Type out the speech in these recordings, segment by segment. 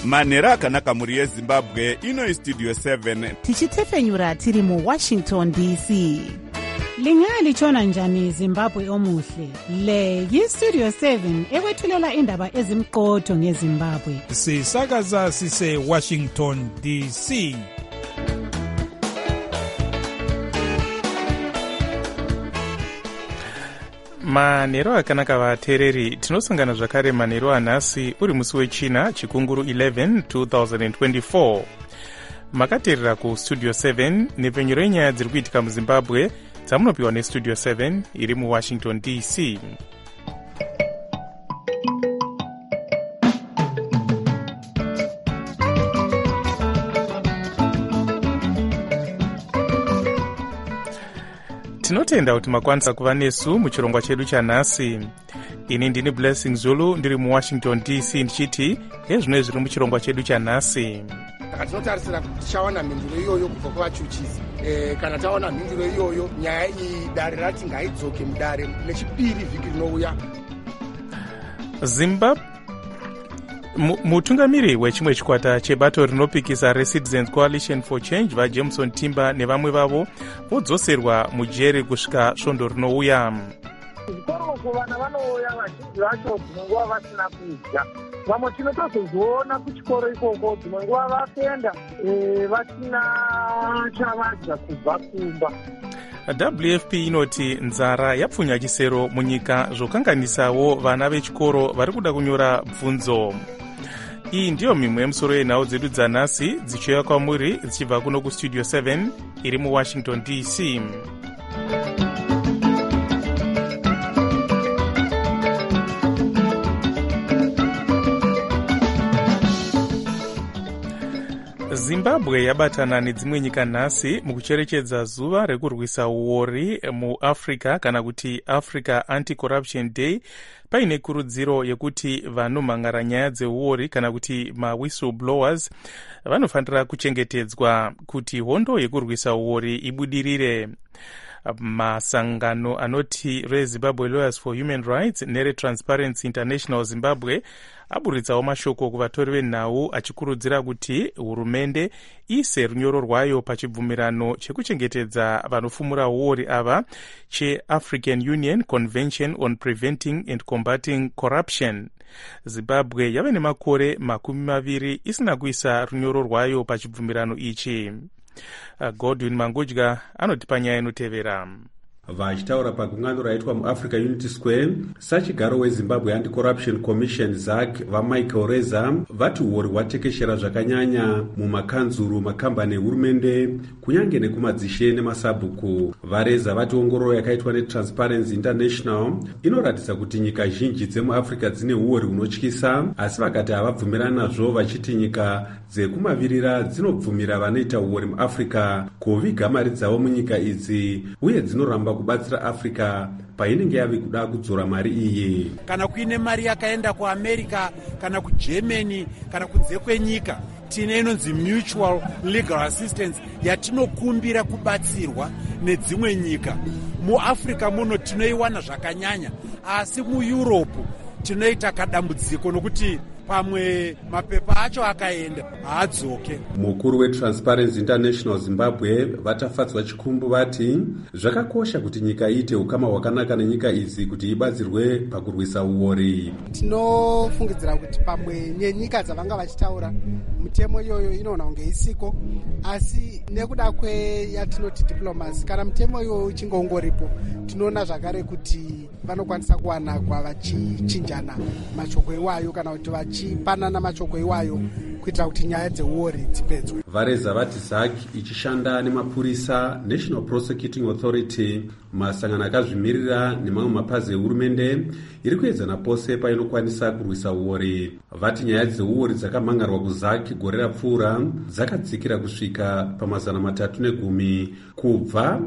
manhero akanaka mhuri yezimbabwe. Ino Studio 7 tichitefenyura tiri muWashington DC. Lingalitshona njani Zimbabwe omuhle? Le yiStudio 7 ekwethulela indaba ezimqotho ngeZimbabwe. Sisakaza sise Washington DC. Manhero akanaka vateereri, tinosangana zvakare manhero anhasi uri musi wechina chikunguru 11 2024. Makateerera kuStudio 7 nepfenyuro yenyaya dziri kuitika muZimbabwe dzamunopiwa neStudio 7 iri muWashington DC. Tinotenda kuti makwanisa kuva nesu muchirongwa chedu chanhasi. Ini ndini Blessing Zulu ndiri muWashington DC ndichiti hezvino zviri muchirongwa chedu chanhasi. Tinotarisira kuti tichawana mhinduro iyoyo kubva kuvachuchisi. Kana tawana mhinduro iyoyo, nyaya iyi dare rati ngaidzoke mudare nechipiri vhiki rinouya. Zimbabwe mutungamiri wechimwe chikwata chebato rinopikisa reCitizens Coalition for Change vaJameson Timber nevamwe vavo vodzoserwa mujeri kusvika svondo rinouya. Zvikoroko vana vanouya vazhinji vacho dzimwe nguva vasina kudya. Vamwe tinotozozviona kuchikoro ikoko dzimwe nguva vafenda vasina chavadya kubva kumba. WFP inoti nzara yapfunya chisero munyika zvokanganisawo vana vechikoro vari kuda kunyora bvunzo. Iyi ndiyo mimwe yemusoro yenhau dzedu dzanhasi dzichiuya kwamuri dzichibva kuno kuStudio 7 iri muWashington DC. Zimbabwe yabatana nedzimwe nyika nhasi mukucherechedza zuva rekurwisa uori muAfrica kana kuti Africa Anti-Corruption Day, paine kurudziro yekuti vanomhangara nyaya dzeuori kana kuti whistleblowers vanofanira kuchengetedzwa kuti hondo yekurwisa uori ibudirire. Masangano anoti reZimbabwe Lawyers for Human Rights nereTransparency International Zimbabwe aburitsawo mashoko kuvatori venhau achikurudzira kuti hurumende ise runyoro rwayo pachibvumirano chekuchengetedza vanofumura uori ava cheAfrican Union Convention on Preventing and Combating Corruption. Zimbabwe yave nemakore 20 isina kuisa runyoro rwayo pachibvumirano ichi. Godwin Mangudya anotipa nyaya inotevera. Vachitaura pagungano raitwa muAfrica Unity Square, sachigaro weZimbabwe Anti-Corruption Commission ZAC vaMichael Reza vati uori hwatekeshera zvakanyanya mumakanzuru, makambani ehurumende kunyange nekumadzishe nemasabhuku. VaReza vati ongororo yakaitwa neTransparency International inoratidza kuti nyika zhinji dzemuAfrica dzine uori hunotyisa, asi vakati havabvumirani nazvo, vachiti nyika dzekumavirira dzinobvumira vanoita uori muAfrica kuviga mari dzavo munyika idzi uye dzinoramba kubatsira Africa painenge yave kuda kudzora mari iyi. Kana kuine mari yakaenda kuAmerica kana kuGermany kana kunze kwenyika, tine inonzi mutual legal assistance yatinokumbira kubatsirwa nedzimwe nyika. MuAfrica muno tinoiwana zvakanyanya, asi muEurope tinoita kadambudziko nokuti pamwe mapepa acho akaenda haadzoke. Mukuru weTransparency International Zimbabwe vatafadzwa chikumbu vati zvakakosha kuti nyika iite ukama hwakanaka nenyika idzi kuti ibatsirwe pakurwisa uori. Tinofungidzira kuti pamwe nenyika dzavanga vachitaura mitemo iyoyo inoona kunge isiko, asi nekuda kweyatinoti diplomacy, kana mitemo iyoyo uchingongoripo, tinoona zvakare kuti vanokwanisa kuwanagwa vachichinjana mashoko iwayo kana kuti vachipanana mashoko iwayo kuitira kuti nyaya dzeuori dzipedzwe. VaReza vati ZAC ichishanda nemapurisa, National Prosecuting Authority, masangano akazvimirira nemamwe mapazi ehurumende iri kuedzana pose painokwanisa kurwisa uori. Vati nyaya dzeuori dzakamhangarwa kuZAC gore rapfuura dzakadzikira kusvika pa310 kubva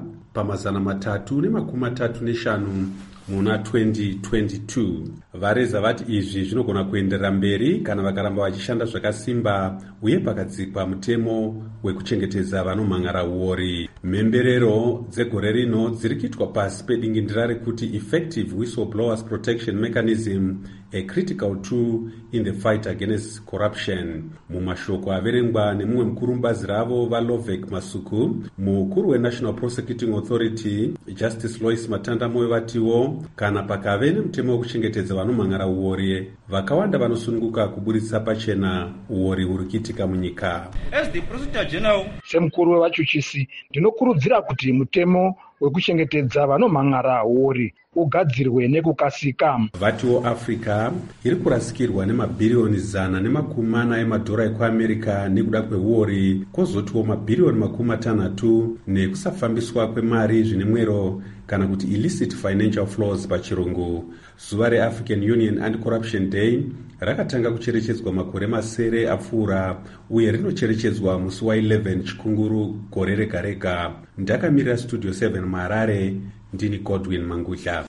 pa335 muna 2022. VaReza vati izvi zvinogona kuenderera mberi kana vakaramba vachishanda zvakasimba uye pakadzikwa mutemo wekuchengetedza vanomhangara uori. Mhemberero dzegore rino dziri kuitwa pasi pedingindira rekuti Effective Whistleblowers Protection Mechanism, a critical tool in the fight against corruption. Mumashoko averengwa nemumwe mukuru mubazi ravo valovek masuku, mukuru weNational Prosecuting Authority Justice Lois Matandamoyo vatiwo kana pakave nemutemo wekuchengetedza vanomhangara uori, vakawanda vanosununguka kuburitsa pachena uori huri kuitika munyika. As the Prosecutor General, semukuru wevachuchisi, ndinokurudzira kuti mutemo wekuchengetedza vanomhangara uori ugadzirwe nekukasika. Vatiwo Africa iri kurasikirwa nemabhiriyoni 140 emadhora ekuAmerica nekuda kweuori, kwozotiwo mabhiriyoni 60 nekusafambiswa kwemari zvine mwero kana kuti illicit financial flows pachirungu. Zuva reAfrican Union Anti-Corruption Day rakatanga kucherechedzwa makore masere apfuura uye rinocherechedzwa musi wa11 chikunguru gore rega rega. Ndakamirira Studio 7 muHarare, ndini Godwin Mangudla.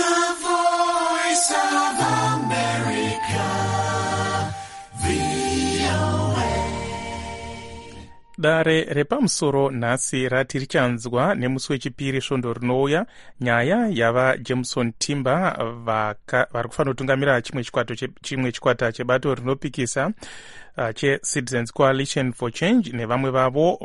Dare repamusoro nhasi rati richanzwa nemusi wechipiri svondo rinouya nyaya yava Jameson Timber vari kufanira kutungamira chimwe chikwata chebato rinopikisa cheCitizens Coalition for Change nevamwe vavo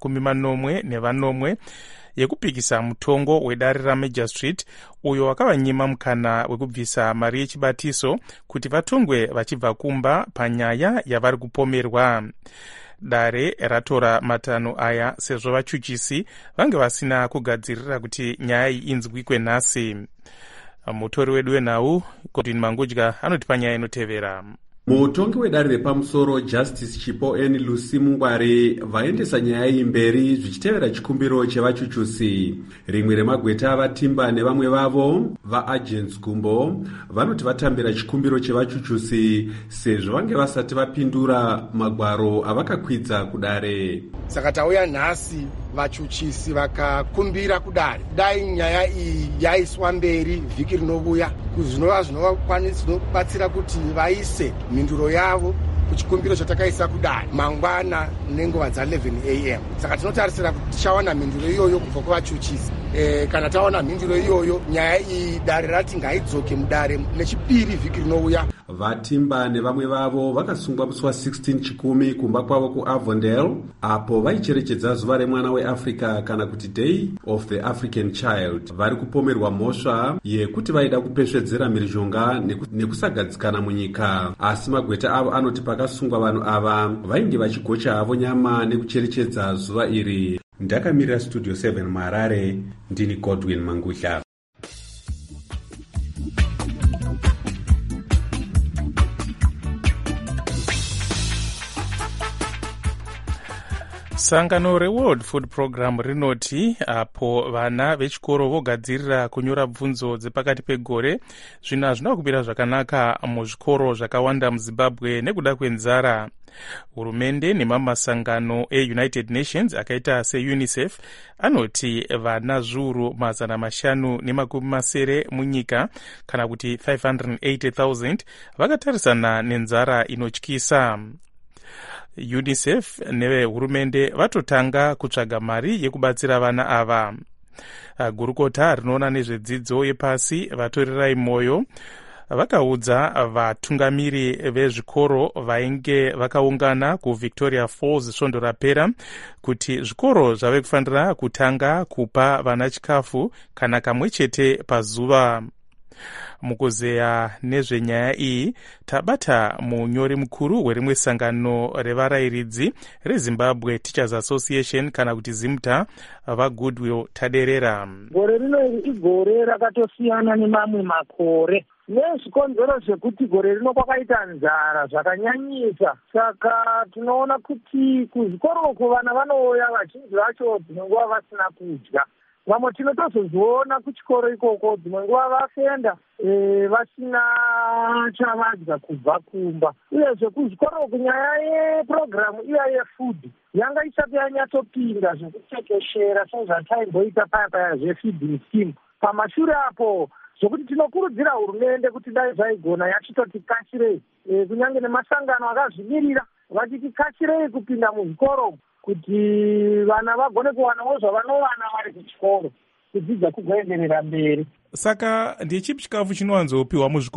40 yekupikisa mutongo wedare raMajor Street uyo wakavanyima mukana wekubvisa mari yechibatiso kuti vatongwe vachibva kumba panyaya yavari kupomerwa. Dare ratora matanho aya sezvo vachuchisi vange vasina kugadzirira kuti nyaya iyi inzwikwe nhasi. Mutori wedu wenhau Godwin Mangudla anoti panyaya inotevera. Mutongi wedare repamusoro Justice Chipo N. Lucy Mungware vaendesa nyaya iyi mberi zvichitevera chikumbiro chevachuchusi. Rimwe remagweta avaTimber nevamwe vavo vaagents gumbo vanoti vatambira chikumbiro chevachuchusi sezvo vange vasati vapindura magwaro avakakwidza kudare. Saka tauya nhasi vachuchisi vakakumbira kudare dai nyaya iyi yaiswa mberi vhiki rinovouya zvinova zvinobatsira kuti vaise mhinduro yavo kuchikumbiro chatakaisa kudare mangwana nenguva dza11 am. Saka tinotarisira kuti tichawana mhinduro iyoyo kubva kuvachuchisi. Kana tawana mhinduro iyoyo nyaya iyi dare rati ngaidzoke mudare nechipiri vhiki rinouya. VaTimber nevamwe vavo vakasungwa musi wa16 chikumi kumba kwavo kuAvondale apo vaicherechedza zuva remwana weAfrica kana kuti Day of the African Child. Vari kupomerwa mhosva yekuti vaida kupesvedzera mhirizhonga nekusagadzikana munyika, asi magweta avo anoti pakasungwa vanhu ava vainge vachigocha havo nyama nekucherechedza zuva iri. Ndakamirira Studio 7 muHarare, ndini Godwin Mangudla. Sangano reWorld Food Program rinoti apo vana vechikoro vogadzirira kunyora bvunzo dzepakati pegore zvino hazvina kumira zvakanaka muzvikoro zvakawanda muZimbabwe nekuda kwenzara. Hurumende nemamasangano eUnited Nations akaita seUNICEF anoti vana zviuru 570 munyika kana kuti 580,000 vakatarisana nenzara inotyisa. UNICEF nevehurumende vatotanga kutsvaga mari yekubatsira vana ava. Gurukota rinoona nezvedzidzo yepasi vatorirai moyo vakaudza vatungamiri vezvikoro vainge vakaungana kuVictoria Falls svondo rapera kuti zvikoro zvave kufanira kutanga kupa vana chikafu kana kamwe chete pazuva. Mukuzeya nezvenyaya iyi tabata munyori mukuru werimwe sangano revarayiridzi reZimbabwe Teachers Association kana kuti ZIMTA vaGoodwill Taderera. Gore rino igore rakatosiyana nemamwe makore nezvikonzero zvekuti gore rino kwakaita nzara zvakanyanyisa. Saka tinoona kuti kuzvikoroko vana vanouya vazhinji vacho dzimwe nguva vasina kudya. Vamwe tinotozozviona kuchikoro ikoko dzimwe nguva vafenda vasina chavadya kubva kumba. Uyezve kuzvikoro kunyaya yepurogiramu iya yefood yanga isati yanyatsopinda zvekutekeshera sezvataimboita paya zvefeeding scheme. Pamashure apo zvokuti tinokurudzira hurumende kuti dai zvaigona yachitotikashirei kunyange nemasangano akazvimirira vachitikashirei kupinda muzvikoro kuti vana vagone kuwanawo zvavanowana vari kuchikoro kudzidza kugoenderera mberi. Saka ndechipi chikafu chinowanzopiwa muzvikoro?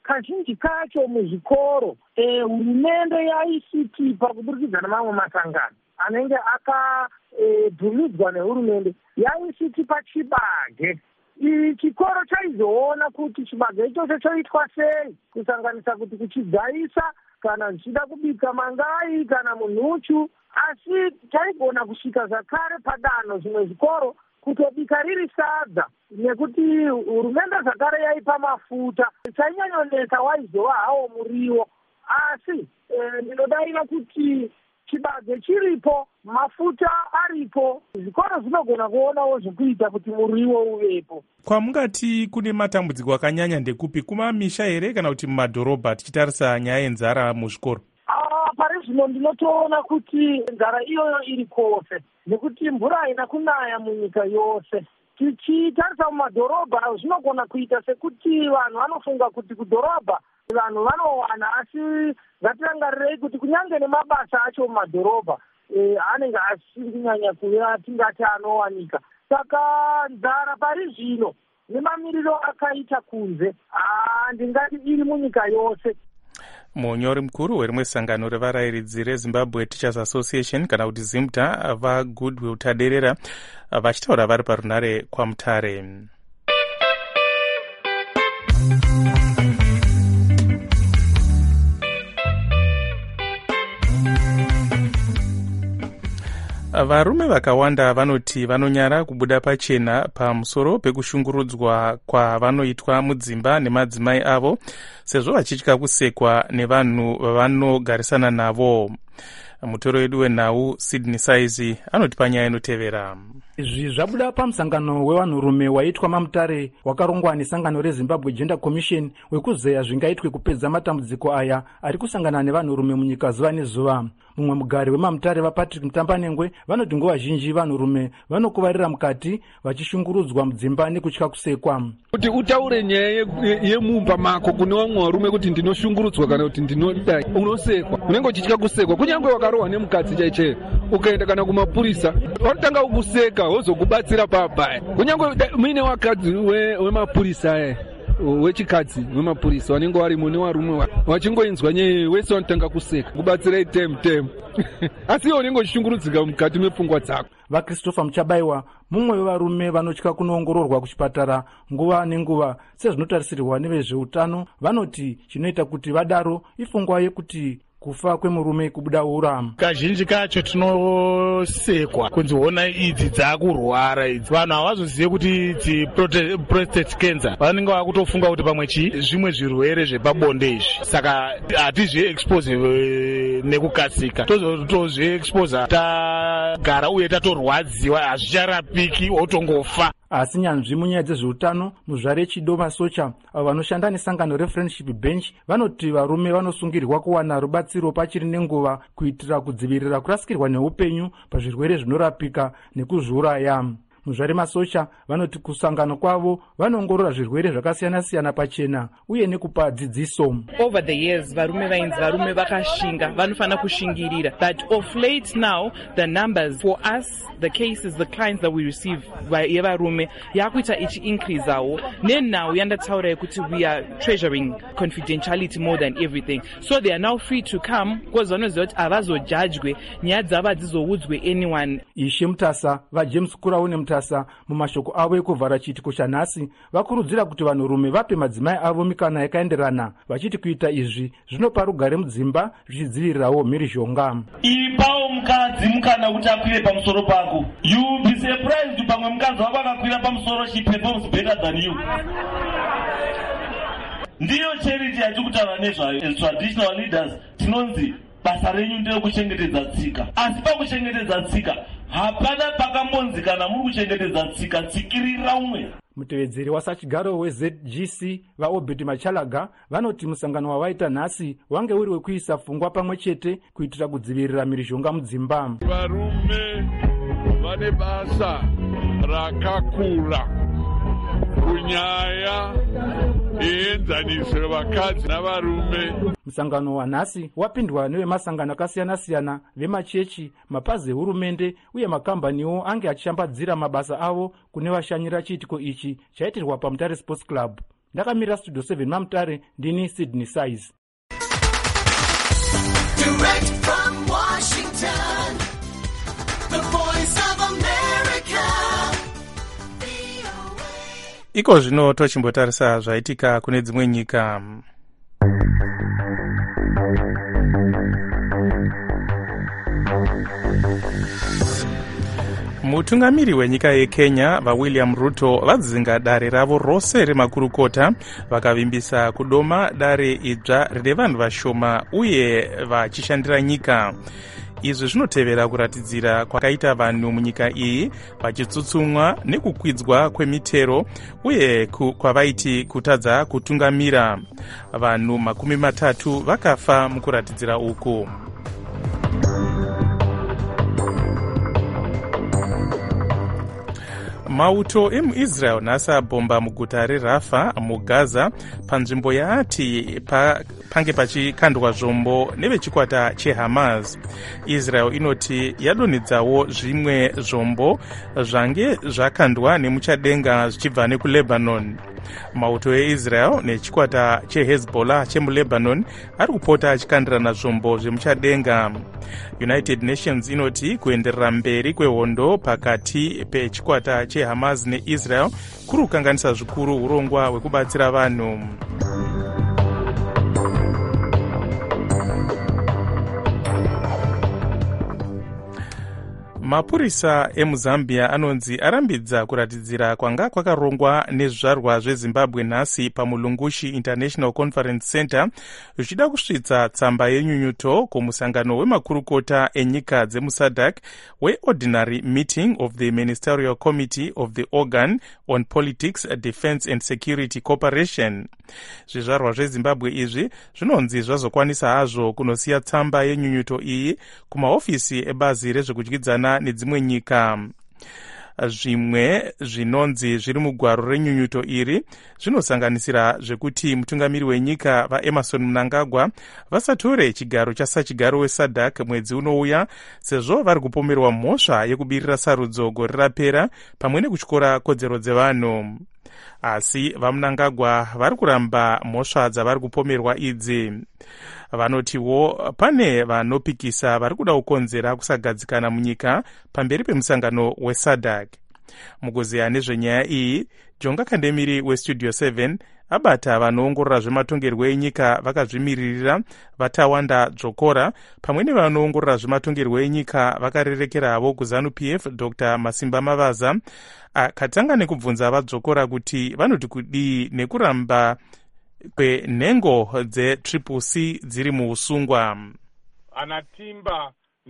kazhinji kacho muzvikoro hurumende yaisitipa kuburikidza nemamwe masangano anenge akabvumidzwa nehurumende yaisitipa chibage. Chikoro chaizoona kuti chibage ichocho choitwa sei, kusanganisa kuti kuchigaisa kana zvichida kubika mangai kana munhuchu, asi chaigona kusvika zvakare padanho zvimwe zvikoro kutobika riri sadza, nekuti hurumende zvakare yaipa mafuta. Chainyanyonesa waizova hawo muriwo, asi ndinodarira kuti chibage chiripo, mafuta aripo, zvikoro zvinogona kuonawo zvekuita kuti muriwo uvepo. Kwamungati kune matambudziko akanyanya ndekupi, kumamisha here kana kuti mumadhorobha, tichitarisa nyaya yenzara muzvikoro? Pari zvino ndinotoona kuti nzara iyoyo iri kwose, nekuti mvura haina kunaya munyika yose. Tichitarisa mumadhorobha zvinogona kuita sekuti vanhu vanofunga kuti kudhorobha vanhu vanowana, asi ngatirangarirei kuti kunyange nemabasa acho mumadhorobha anenge asiri kunyanya kuva tingati anowanika. Saka nzara pari zvino nemamiriro akaita kunze ndingati iri munyika yose. Munyori mukuru werimwe sangano revarayiridzi reZimbabwe Teachers Association kana kuti ZIMTA vaGoodwill Taderera vachitaura vari parunare kwaMutare. Varume vakawanda vanoti vanonyara kubuda pachena pamusoro pekushungurudzwa kwavanoitwa mudzimba nemadzimai avo, sezvo vachitya kusekwa nevanhu vavanogarisana navo. Mutoro wedu wenhau Sydney Saizi anoti panyaya inotevera. Izvi zvabuda pamusangano wevanhurume waitwa maMutare wakarongwa nesangano reZimbabwe Gender Commission wekuzeya zvingaitwe kupedza matambudziko aya ari kusangana nevanhurume munyika zuva nezuva. Mumwe mugari wemaMutare vaPatrick Mutambanengwe vanoti nguva zhinji vanhurume vanokuvarira mukati vachishungurudzwa mudzimba nekutya kusekwa. Kuti utaure nyaya yemumba mako kune vamwe varume kuti ndinoshungurudzwa kana kuti ndinodai, unosekwa, unenge uchitya kusekwa. Kunyange wakarohwa nemukadzi chaiche ukaenda kana kumapurisa vanotanga kukuseka wozokubatsira pabaya. Kunyange muine wakadzi wemapurisa wechikadzi wemapurisa vanenge vari mune varume vachingoinzwa nyaya wese vanotanga kuseka kubatsira temu asi iwo unenge uchishungurudzika mukati mepfungwa dzako. VaChristopher Muchabayiwa mumwe wevarume vanotya kunoongororwa kuchipatara nguva nenguva sezvinotarisirwa nevezveutano, vanoti chinoita kuti vadaro ifungwa yekuti kufa kwemurume kubuda ura. Kazhinji kacho tinosekwa kunziona idzi dzakurwara idzi, vanhu havazozive kuti idzi prostate cancer, vanenge vakutofunga kuti pamwe zvimwe zvirwere zvepabonde izvi, saka hatizviexpose nekukasika, tozozviexposa tagara uye tatorwadziwa, hazvicharapiki, wotongofa. Asi nyanzvi munyaya dzezveutano muzvare Chido Masocha avo vanoshanda nesangano reFriendship Bench vanoti varume vanosungirwa kuwana rubatsiro pachiri nenguva kuitira kudzivirira kurasikirwa neupenyu pazvirwere zvinorapika nekuzviuraya. Muzvare Masocha vanoti kusangano kwavo vanoongorora zvirwere zvakasiyana-siyana pachena uye nekupa dzidziso. Over the years varume vakashinga, vanofana kushingirira, but of late now the numbers for us, the cases, the clients that we receive yevarume yakuita ichi increase awo. Now yandataura yekuti we are treasuring confidentiality more than everything, so they are now free to come because vanoziva kuti havazojajwe nyaya dzavo hadzizoudzwe anyone. Ishe Mutasa vaJames Kuraune Mutasa mumashoko avo ekuvhara chiitiko chanhasi vakurudzira kuti vanhurume vape madzimai avo mikana yakaenderana, vachiti kuita izvi zvinopa rugare mudzimba zvichidzivirirawo mhirizhonga. Ipawo mukadzi mukana kuti akwire pamusoro pako. You will be surprised pamwe mukadzi wako akakwira pamusoro, she performs better than you. Ndiyo charity yatikutaura nezvayo as traditional leaders, tinonzi basa renyu nderekuchengetedza tsika. Asi pakuchengetedza tsika hapana pakambonzi kana muri kuchengetedza tsika tsikirira umwe. Mutevedzeri wasachigaro weZGC vaObert Machalaga vanoti musangano wavaita nhasi wange uri wekuisa pfungwa pamwe chete kuitira kudzivirira mhirizhonga mudzimba. Varume vane basa rakakura kunyaya yeenzaniso vakadzi navarume. Musangano wanhasi wapindwa nevemasangano akasiyana-siyana vemachechi, mapazi ehurumende uye makambaniwo ange achishambadzira mabasa avo kune vashanyira chiitiko ichi chaitirwa paMutare Sports Club. ndakamirira studio 7 mamutare ndini Sydney Size. Direct from Washington, the voice of America. Iko zvino tochimbotarisa zvaitika kune dzimwe nyika. Mutungamiri wenyika yeKenya vaWilliam Ruto vadzinga dare ravo rose remakurukota vakavimbisa kudoma dare idzva rine vanhu vashoma uye vachishandira nyika. Izvi zvinotevera kuratidzira kwakaita vanhu munyika iyi vachitsutsumwa nekukwidzwa kwemitero uye kwavaiti kutadza kutungamira. Vanhu 30 vakafa mukuratidzira uku. Mauto emuIsrael nhasi abhomba muguta reRafa muGaza panzvimbo yaati pange pachikandwa zvombo nevechikwata cheHamas. Israel inoti yadonhedzawo zvimwe zvombo zvange zvakandwa nemuchadenga zvichibva nekuLebanon. Mauto eIsrael nechikwata cheHezbollah chemuLebanon ari kupota achikandirana zvombo zvemuchadenga. United Nations inoti kuenderera mberi kwehondo pakati pechikwata cheHamas neIsrael kuri kukanganisa zvikuru urongwa hwekubatsira vanhu. Mapurisa emuZambia anonzi arambidza kuratidzira kwanga kwakarongwa nezvizvarwa zveZimbabwe nhasi paMulungushi International Conference Center zvichida kusvitsa tsamba yenyunyuto kumusangano wemakurukota enyika dzemuSADC weOrdinary Meeting of the Ministerial Committee of the Organ on Politics, Defense and Security Cooperation. Zvizvarwa zveZimbabwe izvi zvinonzi zvazokwanisa hazvo kunosiya tsamba yenyunyuto iyi kumaofisi ebazi rezvekudyidzana nedzimwe nyika. Zvimwe zvinonzi zviri mugwaro renyunyuto iri zvinosanganisira zvekuti mutungamiri wenyika vaEmerson Mnangagwa vasatore chigaro chasachigaro weSADC mwedzi unouya sezvo vari kupomerwa mhosva yekubirira sarudzo gore rapera pamwe nekutyora kodzero dzevanhu. Asi vaMnangagwa vari kuramba mhosva dzavari kupomerwa idzi. Vanotiwo pane vanopikisa vari kuda kukonzera kusagadzikana munyika pamberi pemusangano weSADC. Mukuziya nezvenyaya iyi, Jonga Kandemiri weStudio 7 abata vanoongorora zvematongerwo enyika vakazvimiririra vatawanda Dzokora pamwe nevanoongorora zvematongerwo enyika vakarerekeravo kuZANU-PF Dr. Masimba Mavaza akatanga nekubvunza vaDzokora kuti vanoti kudii nekuramba kwenhengo dzeCCC dziri muusungwa. Anatimba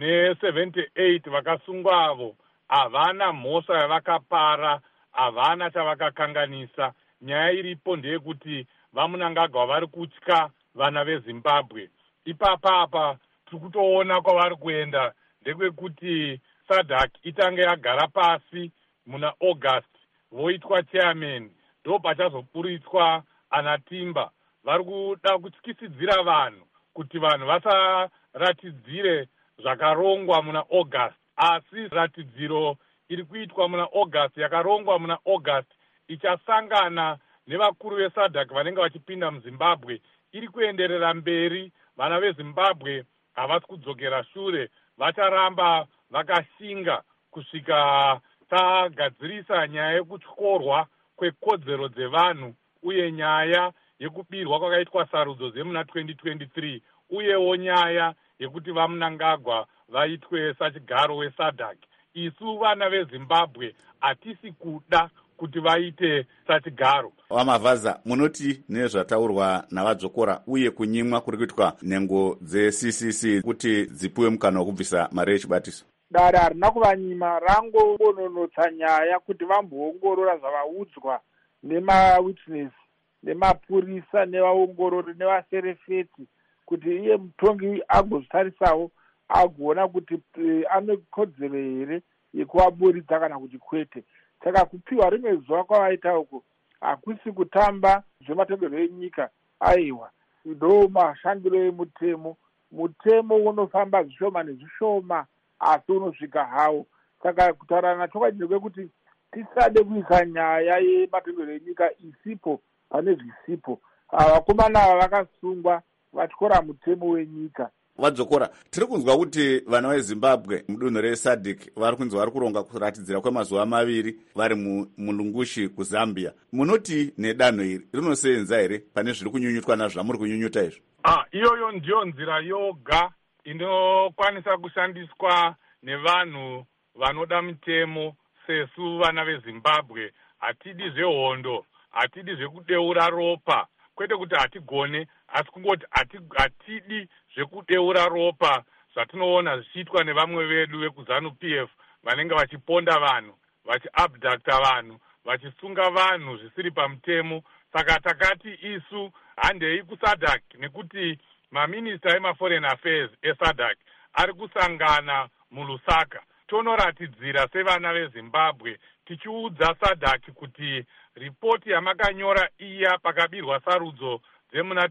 ne78 vakasungwa avo havana mhosva yavakapara, havana chavakakanganisa. Nyaya iripo ndeyekuti vaMnangagwa vari kutya vana veZimbabwe. Ipapa tiri kutoona kwavari kuenda ndekwekuti SADC itange yagara pasi muna August voitwa chairman, ndo pachazopuritswa Anatimba. Vari kuda kutyisidzira vanhu kuti vanhu vasaratidzire zvakarongwa muna August, asi ratidziro iri kuitwa muna August yakarongwa muna August ichasangana nevakuru veSADC vanenge vachipinda muZimbabwe iri kuenderera mberi. Vana veZimbabwe havasi kudzokera shure, vacharamba vakashinga kusvika tagadzirisa nyaya yekutyorwa kwekodzero dzevanhu uye nyaya yekubirwa kwakaitwa sarudzo dzemuna 2023 uyewo nyaya yekuti vaMnangagwa vaitwe sachigaro weSADC. Isu vana veZimbabwe hatisi kuda kuti vaite sachigaro. Wamavaza, munoti nezvataurwa navadzokora uye kunyimwa kuri kuitwa nhengo dzeCCC kuti dzipiwe mukana wekubvisa mari yechibatiso? Dare harina kuvanyima, rangobononotsa nyaya kuti vamboongorora zvavaudzwa nemawitness nemapurisa nevaongorori nevaserefeti kuti iye mutongi agozvitarisawo agoona kuti ane kodzero here yekuvaburitsa kana kuti kwete. Saka kupiwa rimwe zuva kwavaita uko hakusi kutamba zvematongerwo enyika. Aiwa, ndo mashandiro emutemo. Mutemo unofamba zvishoma nezvishoma asi unosvika hawo. Saka kutaurana chokwadi kwekuti tisade kuisa nyaya yematongerwo enyika isipo pane zvisipo. Vakomana ava vakasungwa vatyora mutemo wenyika. Vadzokora, tiri kunzwa kuti vana vezimbabwe mudunhu resadc vari kunzi vari kuronga kuratidzira kwemazuva 2 vari mulungushi kuzambia. Munoti nedanho iri rinosenza here pane zviri kunyunyutwa nazvo zvamuri kunyunyuta izvo? Iyoyo ndiyo nzira yoga inokwanisa kushandiswa nevanhu vanoda mitemo sesu vana vezimbabwe. Hatidi zvehondo, hatidi zvekudeura ropa, kwete kuti hatigone, asi kungoti hatidi zvekudeura ropa zvatinoona zvichiitwa nevamwe vedu vekuzanu-PF vanenge vachiponda vanhu, vachiabducta vanhu, vachisunga vanhu zvisiri pamutemo. Saka takati isu handei kusadc nekuti maminista emaforeign affairs esadc ari kusangana mulusaka. Tonoratidzira sevana vezimbabwe tichiudza sadc kuti ripoti yamakanyora iya pakabirwa sarudzo dzemuna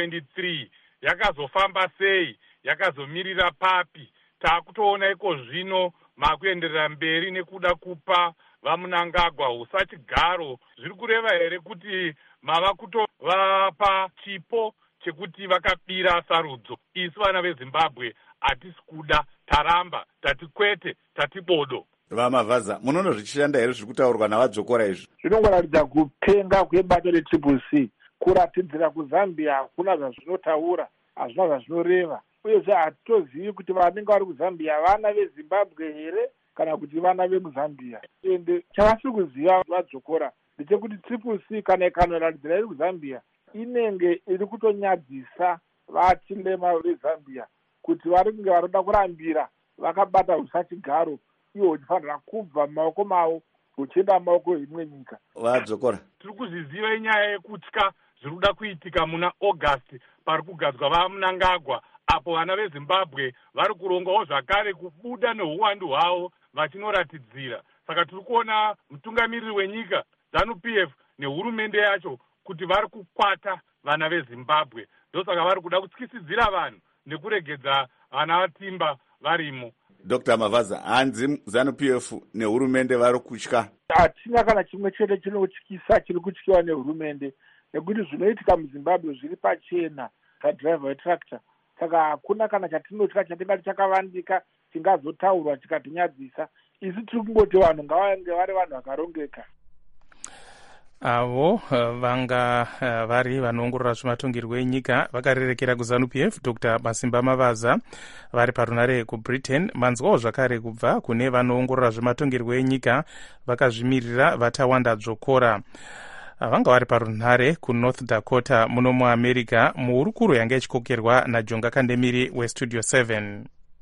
2023 yakazofamba sei, yakazomirira papi. Takutoona iko zvino makuenderera mberi nekuda kupa vaMnangagwa usachigaro. Zviri kureva here kuti mava kutovapa chipo chekuti vakabira sarudzo? Isu vana vezimbabwe hatisi kuda, taramba, tati kwete, tati bodo. Vamavhaza, munoona zvichishanda here zviri kutaurwa navadzokora izvi? Zvinongoratidza kupenga kwebato reTCC kuratidzira kuzambia hakuna zvazvinotaura, hazvina zvazvinoreva. Uyezve hatitozivi kuti vanenge vari kuzambia vana vezimbabwe here kana kuti vana vemuzambia. Ende chavasiri kuziva vadzokora ndechekuti TCC kana ikanoratidzira iri kuzambia inenge iri kutonyadzisa vachilema vezambia kuti varinge varoda kurambira vakabata usachigaro iwo uchifanira kubva mumaoko mavo uchienda mumaoko imwe nyika. Vadzokora, tiri kuzviziva inyaya yekutya zviri kuda kuitika muna August pari kugadzwa vaMnangagwa, apo vana vezimbabwe vari kurongawo zvakare kubuda neuwandu hwavo vachinoratidzira. Saka tiri kuona mutungamiriri wenyika ZANU-PF nehurumende yacho kuti vari kukwata vana vezimbabwe. Ndosaka vari kuda kutyisidzira vanhu nekuregedza vana vatimba varimo. Dr. Mavhaza, hanzi ZANU-PF nehurumende vari kutya? Hatina kana chimwe chete chinotyisa chiri kutyiwa nehurumende, nekuti zvinoitika muZimbabwe zviri pachena sadriver wetractor. Saka hakuna kana chatinotya chatingati chakavandika chingazotaurwa chikatinyadzisa. Isi tiri kungoti vanhu ngavange vari vanhu vakarongeka. Avo vanga vari vanoongorora zvematongerwo enyika vakarerekera kuZANU-PF Dr. Masimba Mavhaza vari parunare kuBritain. Manzwawo zvakare kubva kune vanoongorora zvematongerwo enyika vakazvimirira vatawanda dzokora. Vanga vari parunare kuNorth Dakota muno muAmerica muhurukuro yanga ichikokerwa naJonga Kandemiri weStudio 7.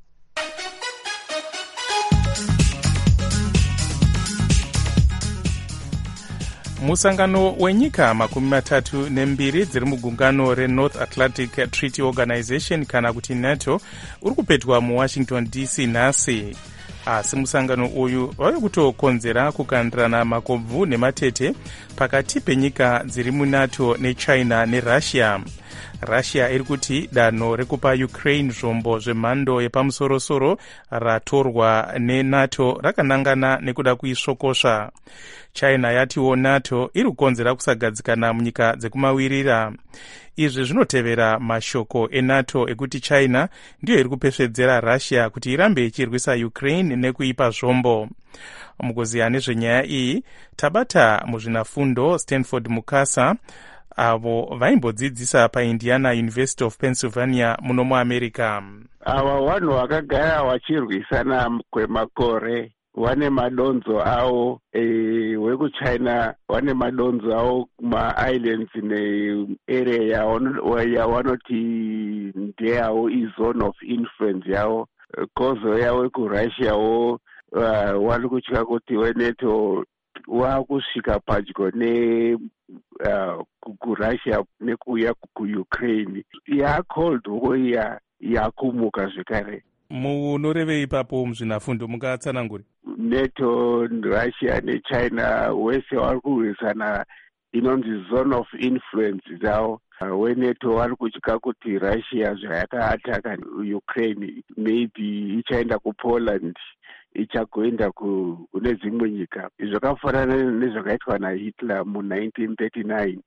Musangano wenyika 32 dziri mugungano reNorth Atlantic Treaty Organization kana kuti NATO uri kupetwa muWashington DC nhasi. Asi musangano uyu wave kutokonzera kukandirana makobvu nematete pakati penyika dziri muNATO neChina neRussia. Russia iri kuti danho rekupa Ukraine zvombo zvemhando yepamusorosoro ratorwa neNATO rakanangana nekuda kuisvokosva. China yatiwo NATO iri kukonzera kusagadzikana munyika dzekumawirira. Izvi zvinotevera mashoko eNATO ekuti China ndiyo iri kupesvedzera Russia kuti irambe ichirwisa Ukraine nekuipa zvombo. Mukuziya nezvenyaya iyi tabata muzvinafundo Stanford Mukasa avo vaimbodzidzisa paIndiana University of Pennsylvania muno muAmerica. Ava vanhu vakagara vachirwisana kwemakore vane madonzo avo, wekuchina vane madonzo avo kuma-islands nearea yavanoti ndeyavo izone of influence yavo. Kozo yavo wekurussia vari kutya kuti weNATO wakusvika padyo kurussia nekuuya kuUkraine. Yacold war iya yakumuka zvekare. Munoreve ipapo muzvinafundo mungatsananguri? NATO, Russia neChina wese vari kurwisana inonzi zone of influence dzavo. WeNATO vari kutya kuti Russia zvayakaataka Ukraine maybe ichaenda kuPoland, ichagoenda kune dzimwe nyika. Zvakafanana nezvakaitwa naHitler mu1939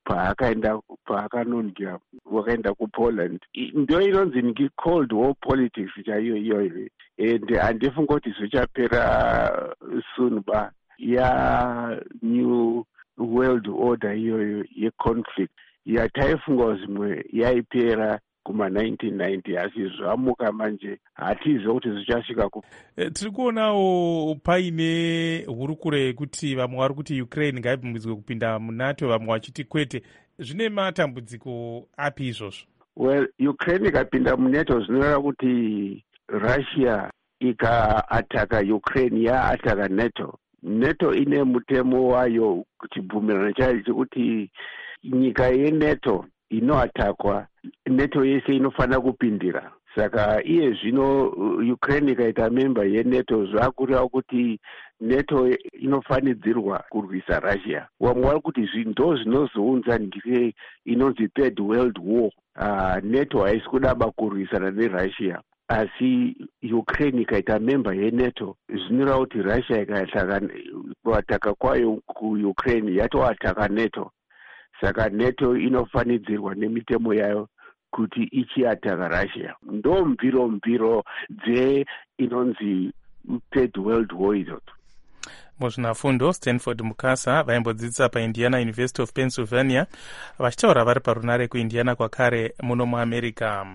paakanonga wakaenda kupoland. Ndo inonzi cold war politics chaiyo iyoyo, and handifunga kuti zvichapera soon ba new world order iyoyo yeconflict yataifunga zvimwe yaipera kuma-1990 asi zvamuka manje hatiziva kuti zvichasvika ku. Tiri kuonawo paine hurukuro yekuti vamwe vari kuti Ukraine ngaibvumidzwe kupinda muNATO, vamwe vachiti kwete. Zvine matambudziko api izvozvo? Well, Ukraine ikapinda muNATO zvinoreva kuti Russia ikaataka Ukraine yaataka NATO. NATO ine mutemo wayo chibvumirano chayo chekuti nyika yeNATO inoatakwa, NATO yese inofanira kupindira. Saka iye zvino Ukraine ikaita memba yeNATO zvakureva kuti NATO inofanidzirwa kurwisa Russia. Vamwe vari kuti ndo zvinozounza ndike inonzi Third World War. NATO haisi kudaba kurwisana neRussia, asi Ukraine ikaita memba yeNATO zvinoreva kuti Russia ikaataka kwayo kuUkraine yatoataka NATO. Saka NATO inofanidzirwa nemitemo yayo kuti ichiataka Russia. Ndo mviro inonzi Third World War idzodzo. Muzvinafundo Stanford Mukasa vaimbodzidzisa paIndiana University of Pennsylvania vachitaura vari parunare kuIndiana kwakare muno muAmerica.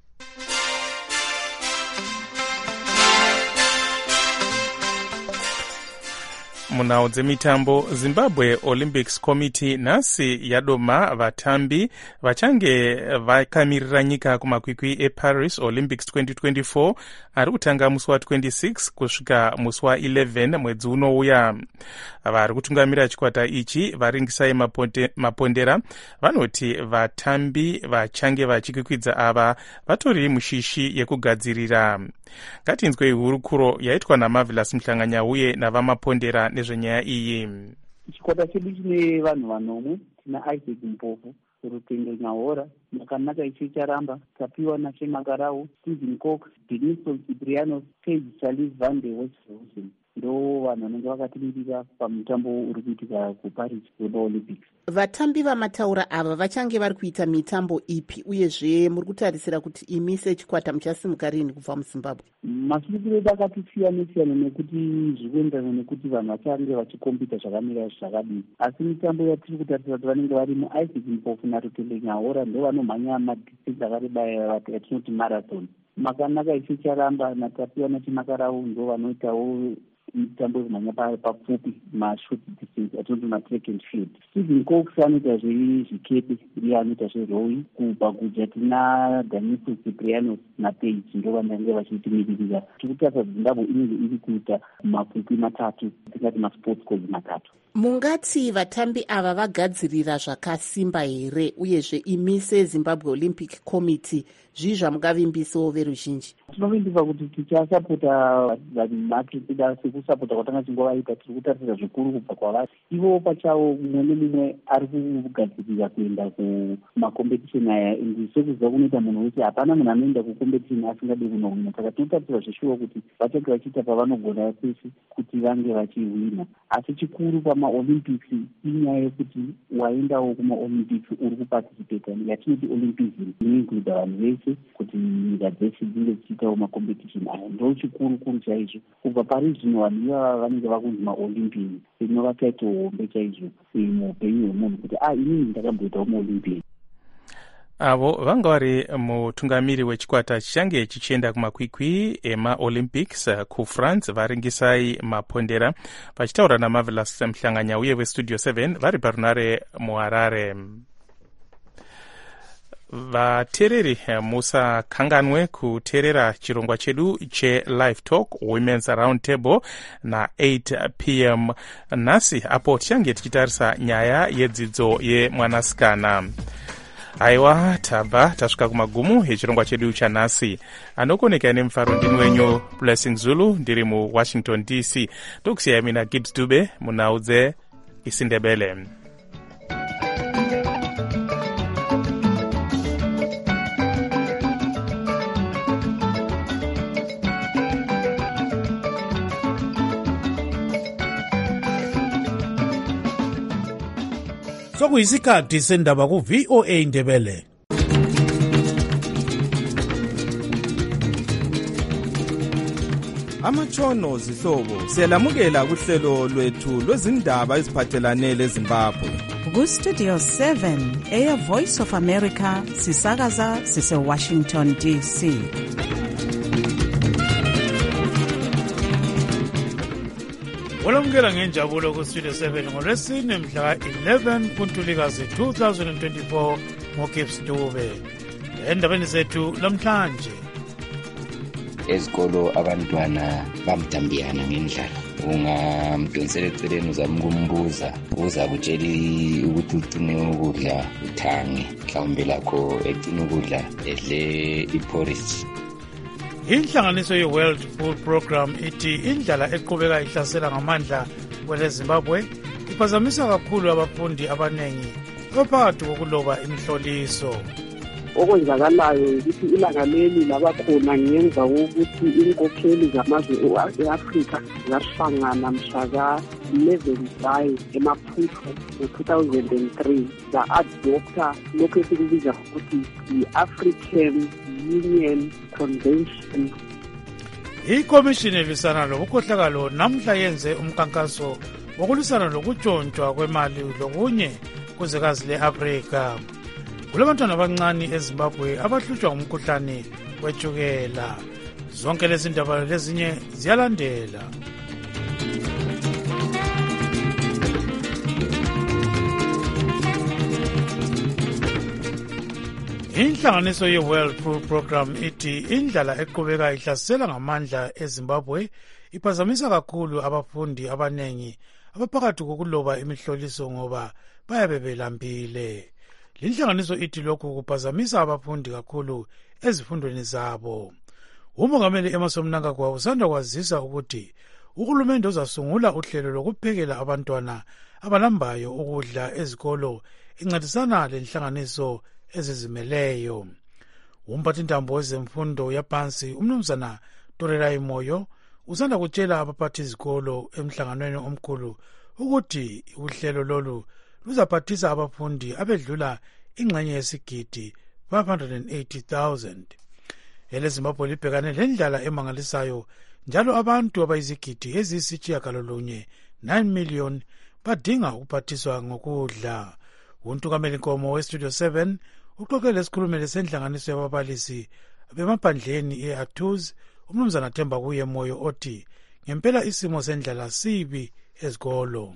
Munhau dzemitambo, Zimbabwe Olympics Committee nhasi yadoma vatambi vachange vakamirira nyika kumakwikwi eParis Olympics 2024 ari kutanga musi wa26 kusvika musi wa11 mwedzi unouya. Vari kutungamirira chikwata ichi varingisai mapondera vanoti vatambi vachange vachikwikwidza ava vatori mushishi yekugadzirira. Ngatinzwei hurukuro yaitwa naMarvelous Mhlanganyauye navamapondera nezvenyaya iyi. Chikwata chedu chine vanhu vanomwe, tina Isaac Mpofu, Rutendo Nyahora, Makanaka Ichicharamba, Tapiwa Nashe Makarau, Stephen Cox, Denisov Ciprianos, Paige Charles Van de Westhuizen. Ndo vanhu vanenge vakatimirira pamutambo uri kuitika kuParis Global Olympics. Vatambi vamataura ava vachange vari kuita mitambo ipi uyezve muri kutarisira kuti imi sechikwata muchasimuka rini kubva muZimbabwe? Masukiro edu akatisiyana nekuti zvikuenderana nekuti vanhu vachange vachikombita zvakamira zvakadini, asi mitambo yatiri kutarisira kuti vanenge varimo Isaac Mpofu naRutendo Nyahora ndo vanomhanya madistance akareba yatinoti marathon. Makanaka Ichicharamba naTapiwa Nashe Makarau ndo vanoitawo mitambo yekumhanya papfupi mashort distance atinoti matrack and field. Stephen Cox anoita zvezvikepe, iye anoita zverowing. Kubva kuja tina Denisov Ciprianos naPaige ndo vanenge vachitimiririra. Tikutarisa Zimbabwe inenge iri kuita makwikwi matatu, tingati masports course matatu. Mungati vatambi ava vagadzirira zvakasimba here uyezve imi seZimbabwe Olympic Committee zvii zvamungavimbisawo veruzhinji? Tinovimbisa kuti tichasapota vamatida sekusapota kwatanga chingovaita. Tiri kutarisira zvikuru kubva kwavari ivo pachavo, mumwe nemumwe ari kugadzirira kuenda kumakompetisheni aya, ende sekuziva kunoita munhu wese. Hapana munhu anoenda kukompetisheni asingadi kunohwina. Saka tinotarisira zveshuwa kuti vachange vachiita pavanogona kwese kuti vange vachihwina. Asi chikuru pamaolympics inyaya yekuti waendawo kumaolympics uri kuparticipata yatinoti olympism, inoincluda vanhu vese kuti nyika dzese dzinge dzichiitawo makompetisheni aya. Ndo chikuru chaizvo. Kubva pari zvino vanhu ivava vanenge vakunzi maolympian, inova taito hombe chaizvo muupenyu hwemunhu kuti inini ndakamboitawo maolympian. Avo vanga vari mutungamiri wechikwata chichange chichienda kumakwikwi emaOlympics kuFrance varingisai mapondera vachitaura naMarvelous Mhlanganyauye weStudio 7 vari parunare muHarare. Vateereri musakanganwe kuteerera chirongwa chedu cheLive Talk Women's Round Table na 8 p.m. nhasi apo tichange tichitarisa nyaya yedzidzo yemwanasikana. Aiwa, tabva tasvika kumagumu echirongwa chedu chanhasi. Anokoneka nemufaro ndini wenyu Blessing Zulu, ndiri muWashington DC. Tokusiyai mina Gibbs Dube munhau dzeIsindebele. sokuyisikhathi sendaba ku-VOA Ndebele. Amatshono zihlobo siyalamukela kuhlelo lwethu lwezindaba eziphathelane leZimbabwe. Ku-Studio 7 Air Voice of America sisakaza sise-Washington DC. Olamukela ngenjabulo ku-Studio 7 ngolwesine mhla 11 kuNtulikazi 2024 ngoGibbs Dube. Endabeni zethu lamhlanje, ezikolo abantwana bamdambiyana ngendlala. Ungamdonsela eceleni uzama ukumbuza, uza kutsheli ukuthi ucine ukudla uthange, mhlawumbe lakho ecine ukudla edle iporridge. inhlanganiso ye-World Food Program ithi indlala eqhubeka ihlasela ngamandla kweleZimbabwe iphazamisa kakhulu abafundi abanengi abaphakathi kokuloba imihloliso. Okwenzakalayo ukuthi ilanga leli labakhona ngemva kokuthi inkokheli zamazwe e-Afrika zahlangana mhla ka-11 July eMaputo ngo-2003 za-adopta lokhu esikubiza ukuthi i-African Union Convention. Ikomishini elisana lobukhohlakalo namhla yenze umkankaso wokulisana lokutshontshwa kwemali lokunye kuzwekazi le-Afrika. Kulabantwana abancane eZimbabwe abahlutshwa ngumkhuhlane wetshukela. Zonke lezi ndaba lezinye ziyalandela. Inhlanganiso ye-World Food Program ithi indlala eqhubeka ihlasela ngamandla eZimbabwe iphazamisa kakhulu abafundi abanengi abaphakathi kokuloba imihloliso ngoba bayabe belambile. Linhlanganiso ithi lokhu kuphazamisa abafundi kakhulu ezifundweni zabo. Umongameli Emmerson Mnangagwa usanda kwazisa ukuthi uhulumende uzasungula uhlelo lokuphekela abantwana abalambayo ukudla ezikolo incedisana lenhlanganiso ezizimeleyo. Umphathintambo wezemfundo yaphansi umnumzana Torelai Moyo usanda kutshela abaphathi izikolo emhlanganweni omkhulu ukuthi uhlelo lolu luzaphathisa abafundi abedlula ingxenye yesigidi 580,000. EleZimbabwe libhekane lendlala emangalisayo njalo abantu abayizigidi eziyisitshiyagalolunye 9 million badinga ukuphathiswa ngokudla. Untukameli Nkomo weStudio 7 uxoxele isikhulumeli senhlanganiso yababalisi bemaphandleni e-Athuz umnumzana Themba kuye Moyo othi ngempela isimo sendlala sibi ezikolo.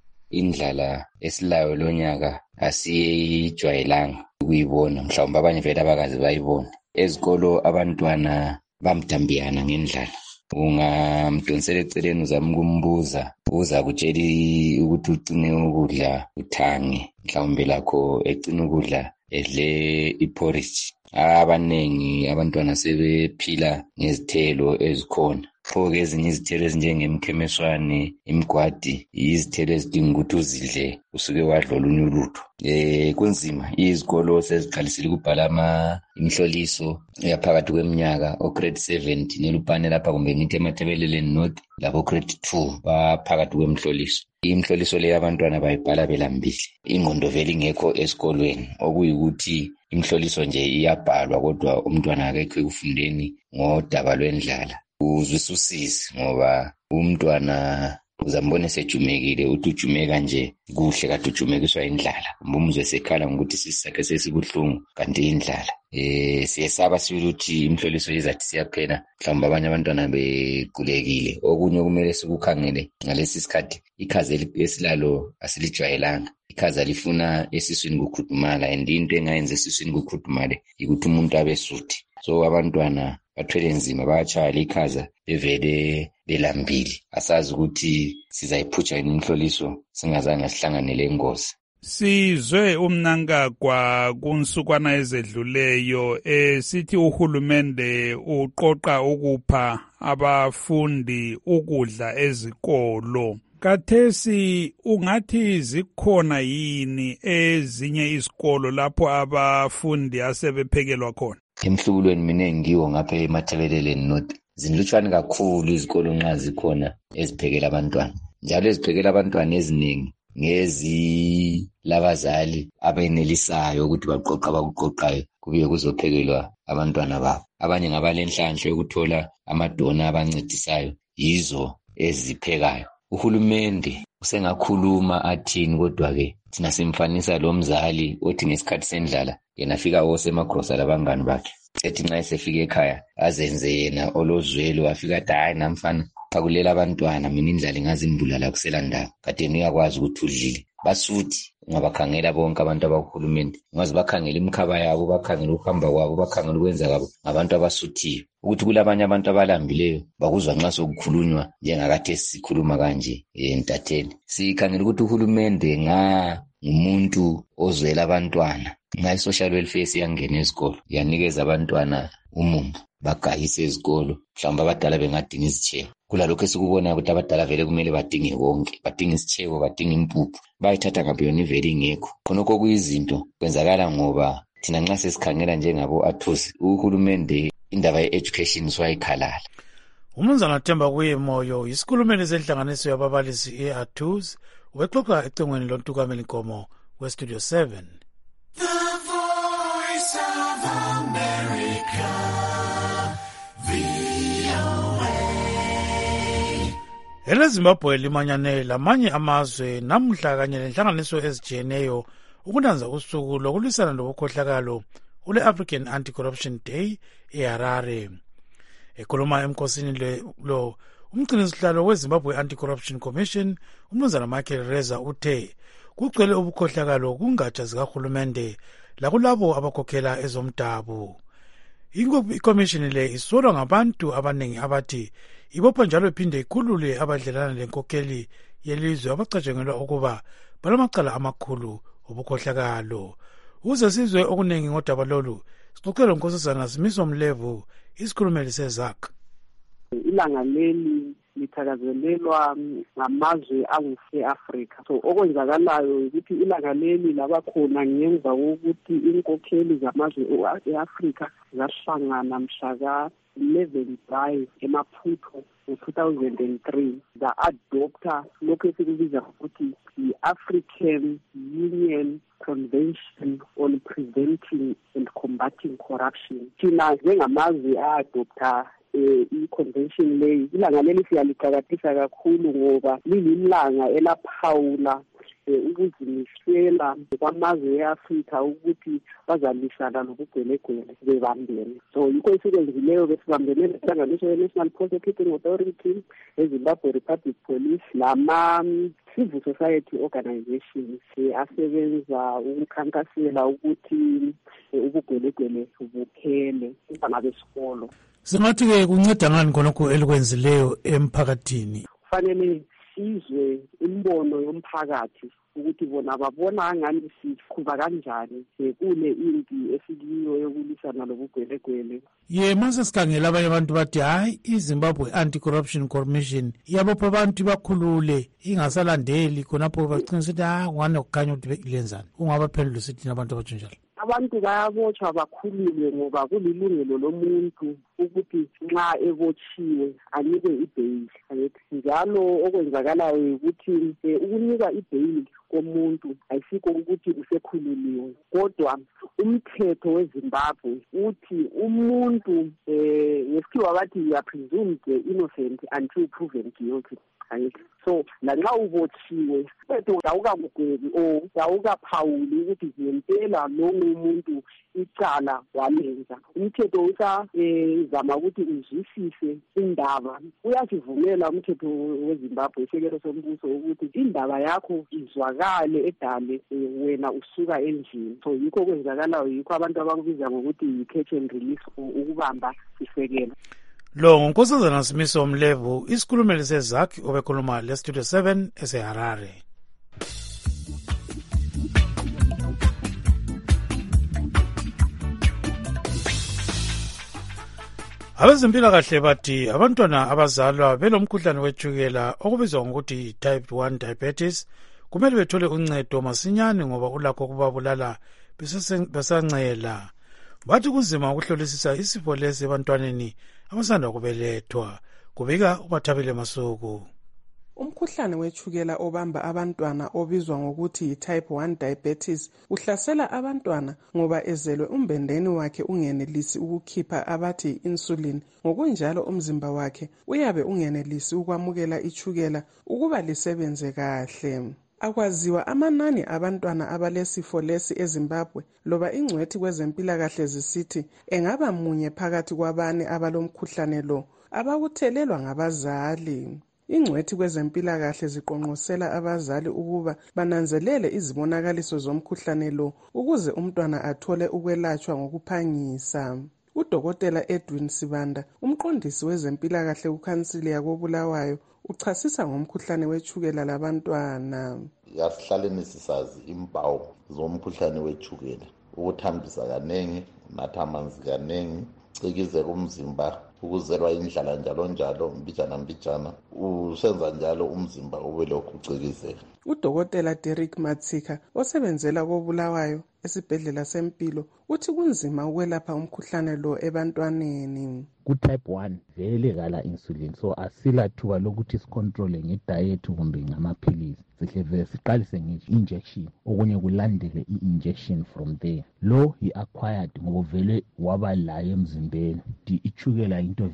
Indlala esilayo lonyaka asiyijwayelanga ukuyibona, mhlawumbe abanye vele abakazi bayibona. Ezikolo abantwana bamdambiyana ngendlala. Ungamdonsela eceleni uzama ukumbuza, uza kutsheli ukuthi ucine ukudla uthange, mhlawumbe lakho ecine ukudla edle iporridge. Abanengi abantwana sebephila ngezithelo ezikhona. Pho-ke ezinye izithelo ezinjengemkhemeswane, imgwadi, izithelo ezidinga ukuthi uzidle usuke wadla olunye ulutho. Kunzima, izikolo seziqalisile ukubhala imihloliso yaphakathi kweminyaka grade 7 nelupane lapha kumbe ngithi eMatabeleleni North labo grade 2 baphakathi kwemhloliso. Imhloliso le abantwana bayibhala belambile, ingqondo vele ingekho esikolweni, okuyikuthi imhloliso nje iyabhalwa kodwa umntwana akekho ekufundeni ngodaba lwendlala. Uzwisa usizi ngoba umntwana uzambona esejumekile, uthi ujumeka nje kuhle kade ujumekiswa indlala. Umuzwe sekhala ngokuthi sisakhe sesibuhlungu kanti indlala. Siyesaba ukuthi imhloliso izathi siyaphela, mhlawumbe abanye abantwana bequlekile. Okunye kumele sikukhangele ngalesi sikhathi, ikhazi esilalo asilijwayelanga. Ikhazi alifuna esiswini kukhudumala, and into engayenza esiswini kukhudumale ukuthi umuntu abe suthi. So abantwana bathwele nzima, bayatshaya ikhaza bevele belambile. Asazi ukuthi sizayiphutsha inhloliso singazange sihlanganele ingozi. Sizwe uMnangagwa kunsukwana ezedluleyo sithi uhulumende uqoqa ukupha abafundi ukudla ezikolo. Kathesi ungathi zikhona yini ezinye izikolo lapho abafundi asebephekelwa khona? Emhlubulweni mina ngiwo ngapha eMatabeleleni North zinlutshwane kakhulu izikolo nxa zikhona eziphekela abantwana, njalo eziphekela abantwana eziningi labazali abenelisayo ukuthi baqoqa abakuqoqayo kubuye kuzophekelwa abantwana babo. Abanye ngabalenhlanhla yokuthola amadona abancedisayo, yizo eziphekayo. Uhulumende usengakhuluma athini, kodwa-ke thina simfanisa lo mzali othi ngesikhathi sendlala yena afika osemagrosa labangani bakhe, ethi nxa esefika ekhaya azenze yena olozwelo, afika athi hayi namfana phakulela abantwana, mina indlala ingazimbulala kusela ndaba, kade uyakwazi ukuthi udlile. Basuthi ungabakhangela bonke abantu abakuhulumende, ungaze bakhangela imikhaba yabo, bakhangela ukuhamba kwabo, bakhangela ukwenza kwabo, ngabantu abasuthiyo. Ukuthi kulabanye abantu abalambileyo bakuzwa nxa sokukhulunywa njengakade sikhuluma kanje entatheni. Sikhangela ukuthi uhulumende ngumuntu ozwela abantwana, nxa i-social welfare siyangena ezikolo yanikeza abantwana umumo, bagayise ezikolo, mhlawumbe abadala bengadinga izitshebo. Kulalokho esikubona ukuthi abadala vele kumele badinge konke, badinge isitshebo, badinge impuphu, bayithatha ngaphi yona ivele ingekho. Khonokho kuyizinto kwenzakala ngoba thina nxa sesikhangela njengabo athusi, uhulumende indaba ye-education swayikhalala. Umnumzana Themba Kuyemoyo yisikhulumeli senhlanganiso yababalisi e-ATUS, ubexoxa ecingweni loNtukamela Nkomo weStudio 7. The Voice of America, VOA. EleZimbabwe limanyane lamanye amazwe namhla kanye lenhlanganiso ezijiyeneyo ukunanza usuku lokulwisana lobukhohlakalo ule-African Anti-Corruption Day eHarare. Ekhuluma emkhosini lo umgcinisihlalo weZimbabwe Anti-Corruption Commission, umnumzana Michael Reza, uthe kugcwele ubukhohlakalo kungatsha zikahulumende lakulabo abakhokhela ezomdabu. Ikomishini le isolwa ngabantu abanengi abathi ibopha njalo iphinde ikhulule abadlelana lenkokheli yelizwe abacatshangelwa ukuba balamacala amakhulu obukhohlakalo. Uze sizwe okuningi ngodaba lolu, sixoxele uNkosazana Simiso Mlevu, isikhulumeli seZAC. Ilanga leli lithakazelelwa ngamazwe anguse-Afrika. So okwenzakalayo ukuthi ilanga leli labakhona ngemva kokuthi inkokheli zamazwe e-Afrika zahlangana mhla ka-11 July eMaputo ngo-2003 za-adopta lokhu esikubiza ukuthi i-African Union Convention on Preventing and Combating Corruption. Thina njengamazwe a-adopta i-convention leyi, ilanga leli siyaliqakathisa kakhulu ngoba lililanga elaphawula ukuzimisela kwamazwe e-Afrika ukuthi bazalisana nobugwelegwele bebambene. So yikho esikwenzileyo besibambene nenhlanganiso ye-National Prosecuting Authority, eZimbabwe Republic Police, civil society organizations asebenza ukukhankasela ukuthi ubugwelegwele buphele abantwana besikolo. Singathi-ke kunceda ngani khonokho elikwenzileyo emphakathini? Kufanele sizwe imbono yomphakathi ukuthi bona babona angani siqhuba kanjani kule impi esikiyo yokulwisana lobugwelegwele. Mase sikhangela abanye abantu bathi hayi iZimbabwe Anti-Corruption Commission iyabopha abantu bakhulule ingasalandeli khonapho bagcina sithi ngwane kukhanya ukuthi lenzani. Ungabaphendula sithi abantu abanjalo. Abantu bayabotshwa bakhululwe ngoba kulilungelo lomuntu ukuthi nxa ebotshiwe anikwe ibheyili. Njalo okwenzakalayo ukuthi ukunika ibheyili komuntu ayisikho ukuthi usekhululiwe, kodwa umthetho weZimbabwe uthi umuntu ngesikhiwa bathi you are presumed innocent until proven guilty. So lanxa ubotshiwe bethu awukakugwebi awukaphawuli ukuthi ngempela lo muntu icala walenza. Umthetho usazama ukuthi uzwisise indaba. Uyasivumela umthetho weZimbabwe isekelo sombuso ukuthi indaba yakho izwakale edale wena usuka endlini. So yikho kwenzakalayo, yikho abantu abakubiza ngokuthi yi-catch and release, ukubamba isekelo. Lo nguNkosazana Simiso Mlevu, isikhulumeli seZAC, obekhuluma leStudio 7 eseHarare. Abezempilakahle bathi abantwana abazalwa belomkhuhlane wetshukela okubizwa ngokuthi type 1 diabetes kumele bethole uncedo masinyane ngoba ulakho ukubabulala besancela. Bathi kunzima ukuhlolisisa isifo lesi ebantwaneni abasanda kubelethwa. Kubika uBathabile Masuku. Umkhuhlane wetshukela obamba abantwana obizwa ngokuthi yi-type 1 diabetes uhlasela abantwana ngoba ezelwe umbendeni wakhe ungenelisi ukukhipha abathi yi-insulin. Ngokunjalo umzimba wakhe uyabe ungenelisi ukwamukela itshukela ukuba lisebenze kahle. Akwaziwa amanani abantwana abalesifo lesi eZimbabwe loba ingcwethi kwezempilakahle zisithi engaba munye phakathi kwabane abalomkhuhlane lo abawuthelelwa ngabazali. Ingcwethi kwezempilakahle ziqonqosela abazali ukuba bananzelele izibonakaliso zomkhuhlane lo ukuze umntwana athole ukwelatshwa ngokuphangisa. Udokotela Edwin Sibanda, umqondisi wezempilakahle kukhansili yakoBulawayo, uchasisa ngomkhuhlane wetshukela labantwana. Yasihlaleni sisazi impawu zomkhuhlane wetshukela, ukuthambisa kanengi, unatha amanzi kanengi, cikizeka umzimba, ukuzelwa indlala njalo mbijana usenza njalo umzimba ube lokhu ucikizeka. Udokotela Derek Matsika osebenzela koBulawayo esibhedlela sempilo uthi kunzima ukwelapha umkhuhlane lo ebantwaneni. Ku-type 1 vele kala insulin, so asila thuba lokuthi sicontrole ngediet kumbe ngamaphilisi. Sihle vele siqalise nge-injection, okunye kulandele i-injection from there. Lo yi-acquired ngoba vele waba layo emzimbeni. Itshukela into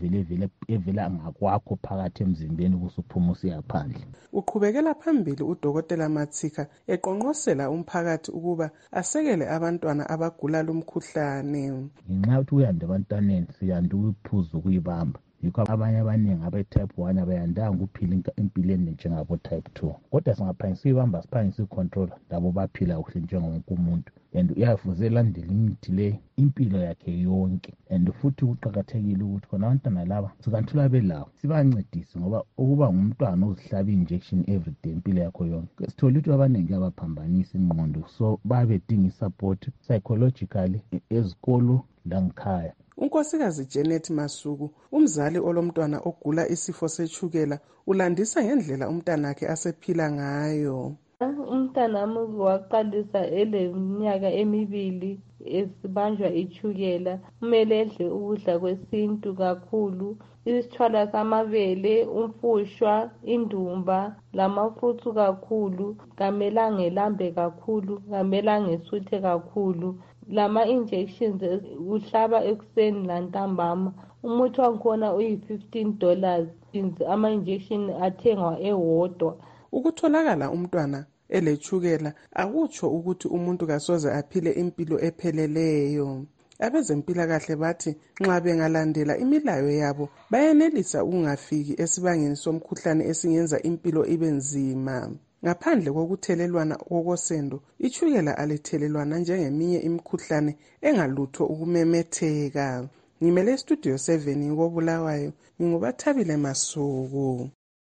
evela ngakwakho phakathi emzimbeni kusuphuma usiya phandle. Uqhubekela phambili udokotela Matsika eqonqosela umphakathi ukuba asekele abantwana abagula lumkhuhlane. Ngenxa yokuthi uyanda abantwaneni siyanda ukuphuza ukuyibamba. Yikho abanye abaningi abe-type 1 abayandanga ukuphila empilweni njengabo-type 2. Kodwa singaphangisa uyibamba siphangisa icontrola, labo baphila kuhle njengowonke umuntu. And uyafuze elandele imithi le impilo yakhe yonke. And futhi kuqakathekile ukuthi khona abantwana laba sikanthula belawo sibancedise ngoba ukuba ngumntwana ozihlaba i-injection everyday impilo yakho yonke. Sithola ukuthi abaningi abaphambanisa ingqondo, so babedinga i-support psychologically ezikolo langikhaya. Unkosikazi Janet Masuku, umzali olomntwana ogula isifo setshukela, ulandisa ngendlela umntanakhe asephila ngayo. Umntanami waqalisa eleminyaka 2 esibanjwa itshukela. Kumele edle ukudla kwesintu kakhulu, isithwala samabele, umfushwa, indumba, lamafruits kakhulu. Kamelanga elambe kakhulu, kamelanga esuthe kakhulu. Lama injections uhlaba ekuseni lantambama. Umuthi wakhona uyi$15. Ama injection athengwa ewodwa. Ukutholakala umntwana eletshukela akutsho ukuthi umuntu kasoze aphile impilo epheleleyo. Abezempilakahle bathi nxa bengalandela imilayo yabo bayenelisa ukungafiki esibangeni somkhuhlane esingenza impilo ibe nzima. Ngaphandle kokuthelelwana kokosendo, itshukela alithelelwana njengeminye imikhuhlane engalutho ukumemetheka. Ngimele Studio 7 koBulawayo, ngingubathabile Masuku.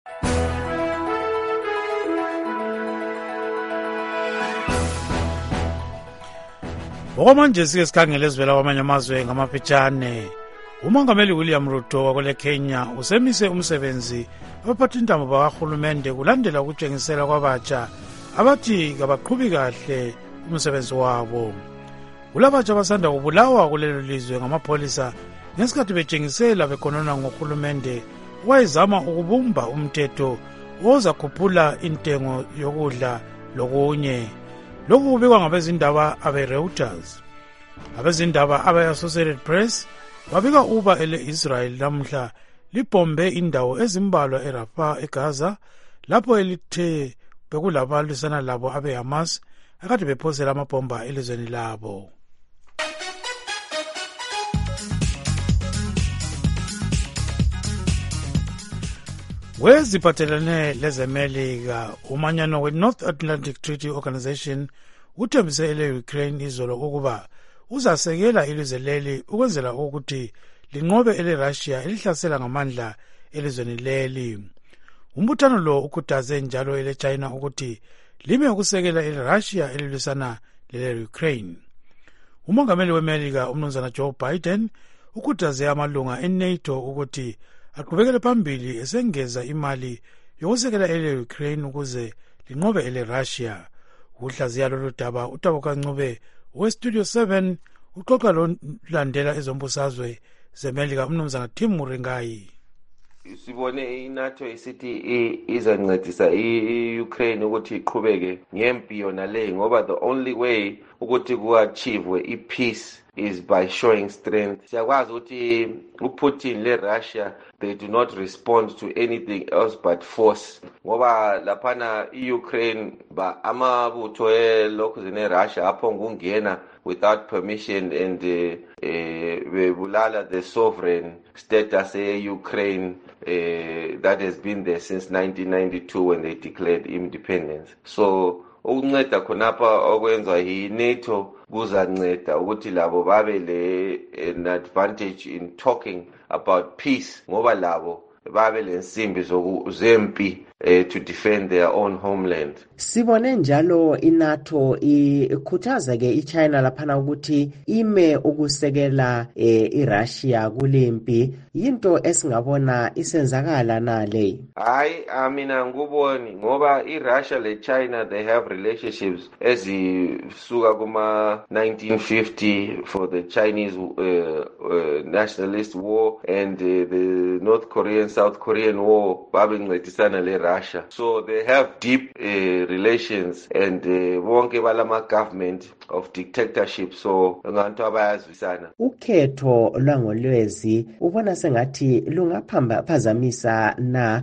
Okwamanje sike sikhangele ezivela kwamanye amazwe ngamaphetshane. Umongameli William Ruto wakule Kenya usemise umsebenzi abaphathintambo bakahulumende kulandela ukutshengisela kwabatsha abathi kabaqhubi kahle umsebenzi wabo. Kulabatsha abasanda kubulawa kulelo lizwe ngamapholisa ngesikhathi betshengisela bekhonona ngohulumende wayezama ukubumba umthetho ozakhuphula intengo yokudla lokunye. Lokhu kubikwa ngabezindaba abe-Reuters. Abezindaba abe-Associated Press babika uba ele-Israel namhla libhombe indawo ezimbalwa eRafah eGaza lapho elithe bekulabalisana labo abe-Hamas akade bephosela amabhomba elizweni labo. Weziphathelane lezemelika, umanyano we-North Atlantic Treaty Organization uthembise ele-Ukraine izolo ukuba uzasekela ilizwe leli ukwenzela ukuthi linqobe ele-Russia elihlasela ngamandla elizweni leli. Umbuthano lo ukhuthaze njalo ele-China ukuthi lime ukusekela ele-Russia elilwisana lele-Ukraine. Umongameli weMelika umnumzana Joe Biden ukhuthaze amalunga e-NATO ukuthi aqhubekele phambili esengeza imali yokusekela ele-Ukraine ukuze linqobe ele-Russia. Ukuhlaziya lolu daba uTabo Kancube we-Studio 7 uxoxa lolandela ezombusazwe zeMelika umnumzana Tim Muringayi. sibone iNATO isithi izancedisa iUkraine ukuthi iqhubeke ngempi yona le ngoba the only way ukuthi ku-achieve i-peace is by showing strength. Siyakwazi ukuthi uPutin le-Russia they do not respond to anything else but force. Ngoba laphana iUkraine amabutho lokhu zine-Russia apho ngungena without permission and bebulala the sovereign status e-Ukraine that has been there since 1992 when they declared independence. So ukunceda khonapha okwenza yi-NATO kuzanceda ukuthi labo babe an advantage in talking about peace ngoba labo babe lensimbi zempi to defend their own homeland. Sibone njalo iNATO ikhuthaza ke iChina laphana ukuthi ime ukusekela iRussia kulempi. Yinto esingabona isenzakala nale. Hayi mina nguboni ngoba iRussia leChina they have relationships ezisuka kuma 1950 for the Chinese nationalist war and the North Korean South Korean war babencedisana le Russia. So they have deep relations and bonke balama government of dictatorship so nganto abayazwisana. Ukhetho lwangolwezi ubona sengathi lungaphazamisa na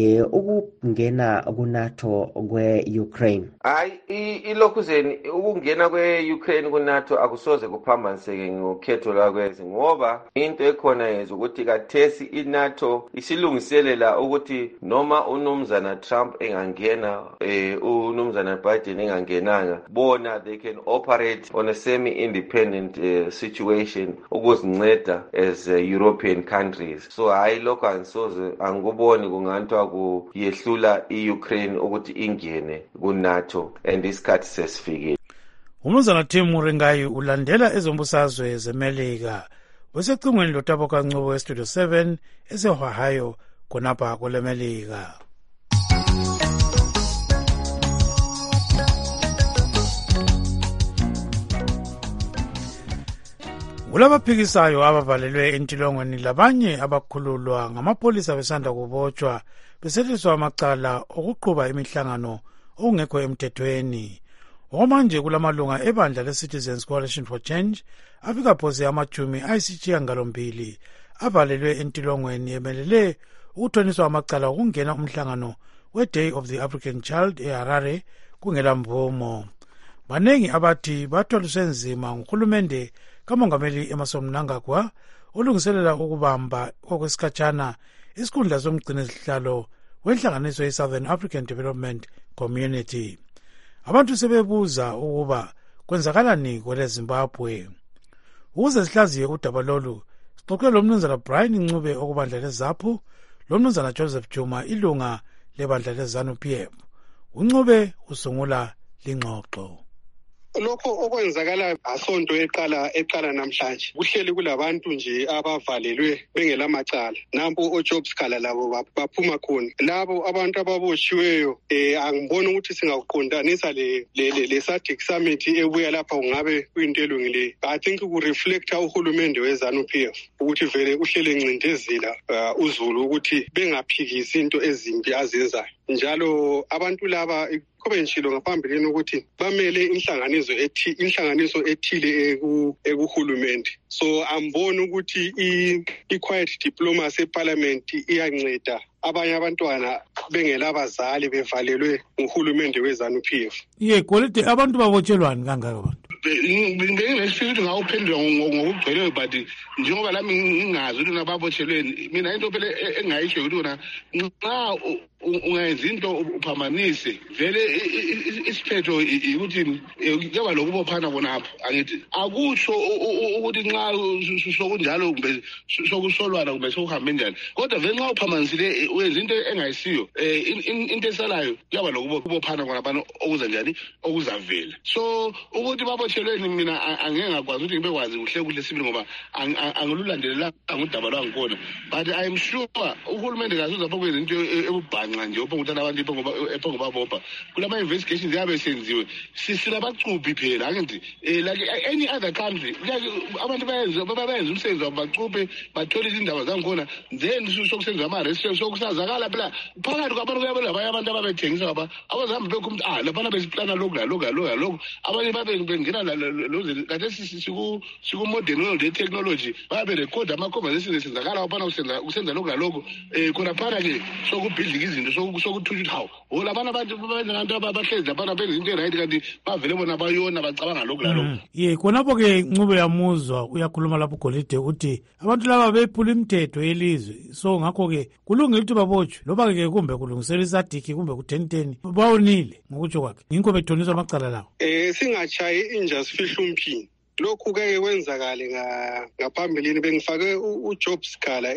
ukungena kuNATO kwe-Ukraine. Hayi ilokuzeni ukungena kwe-Ukraine kuNATO akusoze kuphambaniseke ngokhetho lwakwezi ngoba into ekhona yezo ukuthi kathesi iNATO isilungiselela ukuthi noma uNumzana Trump engangena uNumzana Biden engangenanga bona they can operate on a semi-independent situation ukuzinceda as European countries. So hayi lokho anguboni kunganthwa kuyehlula iUkraine ukuthi ingene kuNATO and isikhathi sesifikile. Umnumzana Tim Muringayi ulandela ezombusazwe zeMelika usecingweni loTabo Kancube eStudio 7 eseOhio khonapha kweleMelika. Kulabaphikisayo abavalelwe entilongweni labanye abakhululwa ngamapolisa besanda kubotshwa besetshenziswa amacala okuqhuba imihlangano okungekho emthethweni. Okwamanje kulamalunga ebandla le-Citizens Coalition for Change afika phose amajumi ayisishiyagalombili avalelwe entilongweni emelele ukuthoniswa amacala okungena umhlangano we-Day of the African Child eHarare kungela mvumo. Banengi abathi bathwaliswe nzima nguhulumende kamongameli Emmerson Mnangagwa olungiselela ukubamba okwesikhatshana isikhundla somgcinisihlalo wenhlanganiso ye-Southern African Development Community. Abantu sebebuza ukuba kwenzakalani kweleZimbabwe. Ukuze sihlaziye udaba lolu sixoxe lomnumzana Brian Ncube okubandla leZAPU lomnumzana Joseph Juma ilunga lebandla leZANU-PF. uNcube usungula lingxoxo. Lokho okwenzakala asonto eqala namhlanje kuhleli kulabantu nje abavalelwe bengelamacala nampo oJobs Khala labo baphuma khona labo abantu ababotshiweyo angibona ukuthi singaqondanisa le SADC summit ebuya lapha ungabe kuyinto elungile. I think ku reflecta uhulumende weZANU-PF ukuthi vele uhlele encindezela uZulu ukuthi bengaphikisi into ezimbi azenzayo njalo abantu laba kube nshilo ngaphambilini ukuthi bamele inhlanganiso ethile ekuhulumende. So ambona ukuthi i-quiet diplomacy eParliament iyanceda abanye abantwana bengelabazali bevalelwe nguhulumende weZANU-PF. Kwalite abantu babotshelwani kangaka abantu? Benginesifithi ngawuphendula ngokugcweleyo but njengoba lami ngingazi ukuthi nababotshelweni mina into phela engayisho ukuthi wona nxa ungayenza into uphambanise vele isiphetho ukuthi kuba lokubophana bonapho angithi akusho ukuthi nxa sokunjalo kumbe sokusolwana kumbe sokuhambe njani kodwa vele nxa uphambanisile uyenza into engayisiyo into esalayo kuba lokubophana kwabantu okuza njani okuzavela so ukuthi babotshelwe ebotshelweni mina angeke ngakwazi ukuthi ngibekwazi kuhle sibili ngoba angilulandelelanga udaba lwangikhona, but I am sure uhulumende kasuzapha kwenza into ebubhanqa nje opha ukuthi abantu epha ngoba bopha kulama investigations yabe senziwe silabacuphi phela angithi like any other country abantu bayenza umsebenzi wabo bacuphe bathole izindaba zangikhona then sokusenza ama-arrest sokusazakala phela phakathi kwabantu kuyabona labanye abantu ababethengisa abazahambe bekho ukuthi laphana besiplana lokhu nalokhu abanye babengena kade siku-modern world ye-technology bayaberekhoda ama-conversation esenzakala laphana kusenza lokhu nalokhu khona phana-ke sokubhidlika izinto sokuthusha ukuthi hawu labana abantu abahlezi laphana benza into e-right kanti bavele bona bayona bacabanga lokhu nalokhu. Ye khonapho-ke Ncube yamuzwa uyakhuluma lapho uGolide uthi abantu laba bephula imithetho yelizwe, so ngakho-ke kulungile ukuthi babotshwe loba-ke kumbe kulungiselwa isadiki kumbe ku-1010 bawonile ngokutsho kwakhe, yingakho bethoniswa amacala lawo. Singatshayi inja sifihla umphini. Lokhu keke kwenzakale ngaphambilini bengifake uJob Sikhala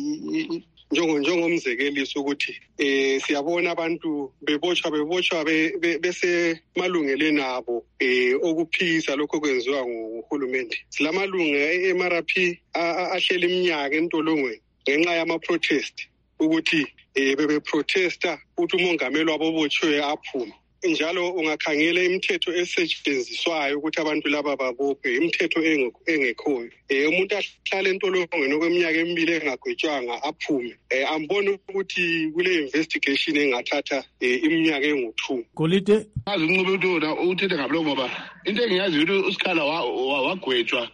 njengomzekeliso ukuthi siyabona abantu bebotshwa bese malungeleni abo okuphikisa lokho kwenziwa nguhulumende. Silamalunga e-MRP ahlela iminyaka entolongweni ngenxa yama-protest ukuthi bebeprotesta ukuthi umongameli wabo obotshwe aphume. Njalo ungakhangela imithetho esetshenziswayo ukuthi abantu laba babophe, imithetho engekhoyo. Umuntu ahlala entolongweni okweminyaka emibili engagwetshwanga aphume. Ambona ukuthi kule investigation engathatha iminyaka engu-2. Golide azi uNcube ukuthi wona uthethe ngablo ngoba into engiyazi ukuthi uSikhala wagwetshwa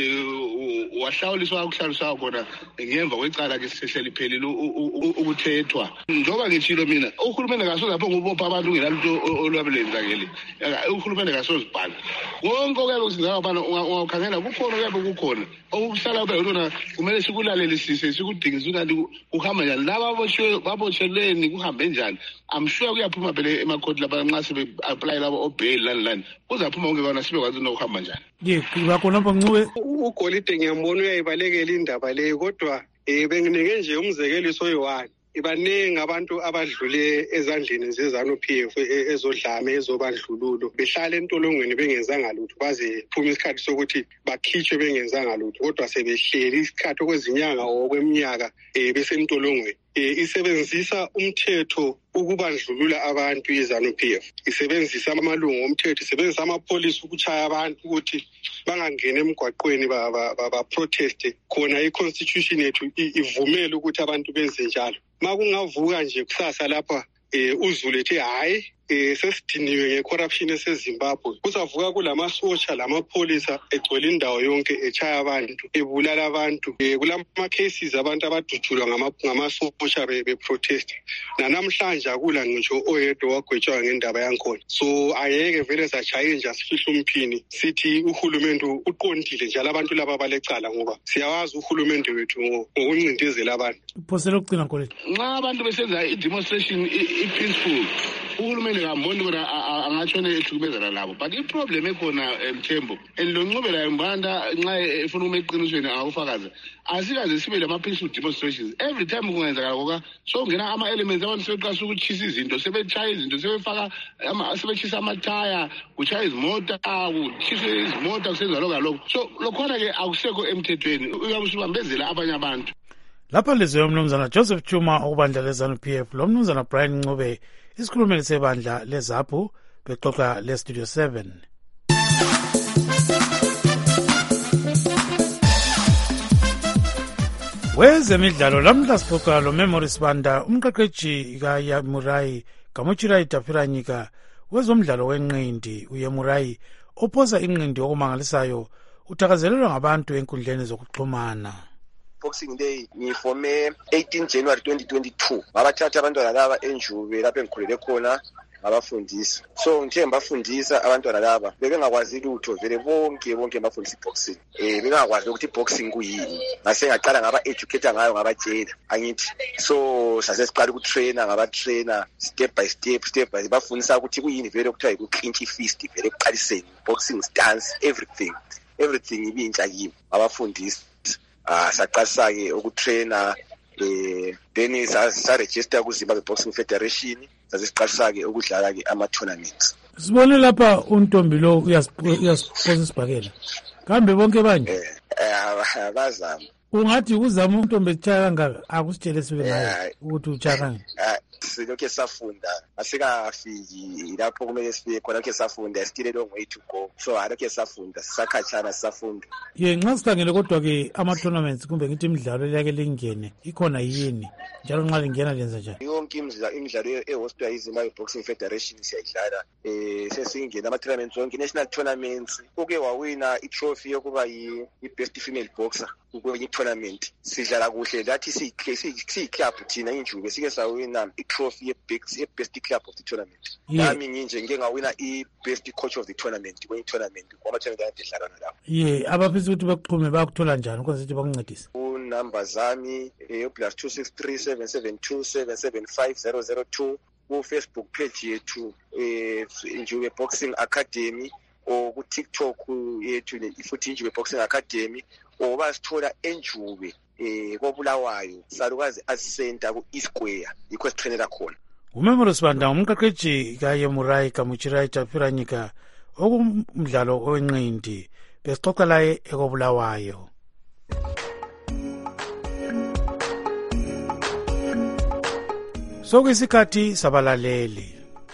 wahlawuliswa ukuhlaliswa khona ngemva kwecala ke sehleli phelile ukuthethwa. Njoba ngitshilo mina uhulumende kasozapho ngubopha abantu ngelalutho olwabelenzakele. Uhulumende kasozibhala konke okuyabe kusenzeka abantu ungakhangela kukhona okuhlala phela kumele sikulalela sikudingisa ukuthi kuhamba njani laba babotshelweni kuhambe njani. I'm sure kuyaphuma phela emakhoti lapha nxa sebe-apply labo obail lani kuzaphuma konke kona sibe kwazi nokuhamba njani. Ye bakhonapho Ncube uGolide ngiyambona uyayibalekela indaba leyo, kodwa benginike nje umzekeliso oyi-1. Ibaningi abantu abadlule ezandleni zeZANU-PF ezodlame ezobandlululo behlala entolongweni bengenzanga lutho baze phuma isikhathi sokuthi bakhitshwe bengenzanga lutho, kodwa sebehleli isikhathi okwezinyanga okweminyaka besentolongweni. Isebenzisa umthetho ukubandlulula abantu yeZANU-PF, isebenzisa amalungu omthetho, isebenzisa amapolisi ukutshaya abantu ukuthi bangangena emgwaqweni ba-proteste. Khona i-constitution yethu ivumela ukuthi abantu benze njalo. Makungavuka nje kusasa lapha uZulu ethi hayi sesidiniwe nge-corruption eseZimbabwe, kuzavuka kulamasotsha lamapolisa egcwele indawo yonke echaya abantu ebulala abantu. Kulama-cases abantu abadutshulwa ngamasotsha beprotesta. Namhlanje akula ngitsho oyedwa wagwetshwa ngendaba yankhona. So ayeke vele satshaye nje sifihla umphini sithi uhulumende uqondile njalo abantu laba balecala ngoba siyawazi uhulumende wethu ngokuncindezela abantu. Phosela ukucina Golide. Nxa abantu besenza i-demonstration i-peaceful uhulumende ngamboni bona angatshone ehlukumezana labo, but iproblem ekhona Mthembu lo Ncube layo mbanda nxa efuna uma eqinisweni awufakaza asikaze sibe lama-peaceful demonstrations. Every time kungenzakala koka sokungena ama-elements abantu sebeqasa ukutshisa izinto, sebetshaya izinto, sebetshisa amathaya, kutshaya izimota, kutshise izimota, kusenza lokalokho. So lokhona-ke akusekho emthethweni, uyabe usubambezela abanye abantu. lapha lizwe umnumzana Joseph Chuma okubandla leZANU-PF lo mnumzana Brian Ncube isikhulumeli sebandla leZAPHU bexoxa leStudio 7. Wezemidlalo lamhla sixoxa lo Memories Banda umqeqeji kaYemurai Gamuchirai Tapiranyika wezomdlalo wenqindi. uYemurai ophosa inqindi okumangalisayo uthakazelelwa ngabantu enkundleni zokuxhumana. Boxing Day ngifome 18 January 2022 ngabathatha abantwana laba enjube lapho engikhulele khona ngabafundisa. So ngithe ngibafundisa abantwana laba bebengakwazi lutho vele bonke ngabafundisa boxing. Bengakwazi ukuthi boxing kuyini. Ngase ngaqala ngaba educate ngayo ngabatshela angithi. So sase siqala ukutrainer ngabatrainer step by step bafundisa ukuthi kuyini vele ukuthiwa ku-clinch fist vele kuqaliseni boxing stance everything ibintsha kimi abafundisa. Saqalisa-ke ukutrainer then saregister ku-Zimbabwe Boxing Federation sasiqalisa-ke ukudlala-ke ama-tournaments. Sibone lapha untombi lo uyasiposa isibhakela. Kambe bonke banje? Bazama. Ungathi uzama untombi etshaya kangaka akusitshele sibe ngayo ukuthi utshaya kangaka. Silokhe safunda asikafiki lapho kumele sifike khona lokhe safunda still a long way to go so alokhe safunda sisakhatshana sisafunda nxa sikhangele kodwa ke ama-tournaments kumbe ngithi imidlalo eliyake lingene ikhona yini njalo nxa lingena lenza njani? Yonke imidlalo ehostwa yiZimbabwe Boxing Federation siyayidlala sesingena ama-tournaments onke national tournaments uke wawina i-trophy yokuba yi-best female boxer kwenye i-tournament sidlala kuhle lathi siyi-club thina injube sike sawina i-trophy ye-best club of the tournament. Nami nginje ngike ngawina i-best coach of the tournament kwenye i-tournament kwama-tournament edlalana lapho. Abafisa ukuthi bakuxhume bayakuthola njani ukwenza ukuthi bakuncedise? Unumber zami plus 263 772 775 002 ku-Facebook page yethu Njube Boxing Academy or ku-TikTok yethu futhi Njube Boxing Academy or basithola eNjube koBulawayo salukazi ascenter ku-East Square yikho sitrainela khona. Umemoro Sibanda umqeqeji kaYemurai Kamuchirai Tapiranyika okumdlalo owenqindi besixoxa laye ekoBulawayo. Sokuyisikhathi sabalaleli.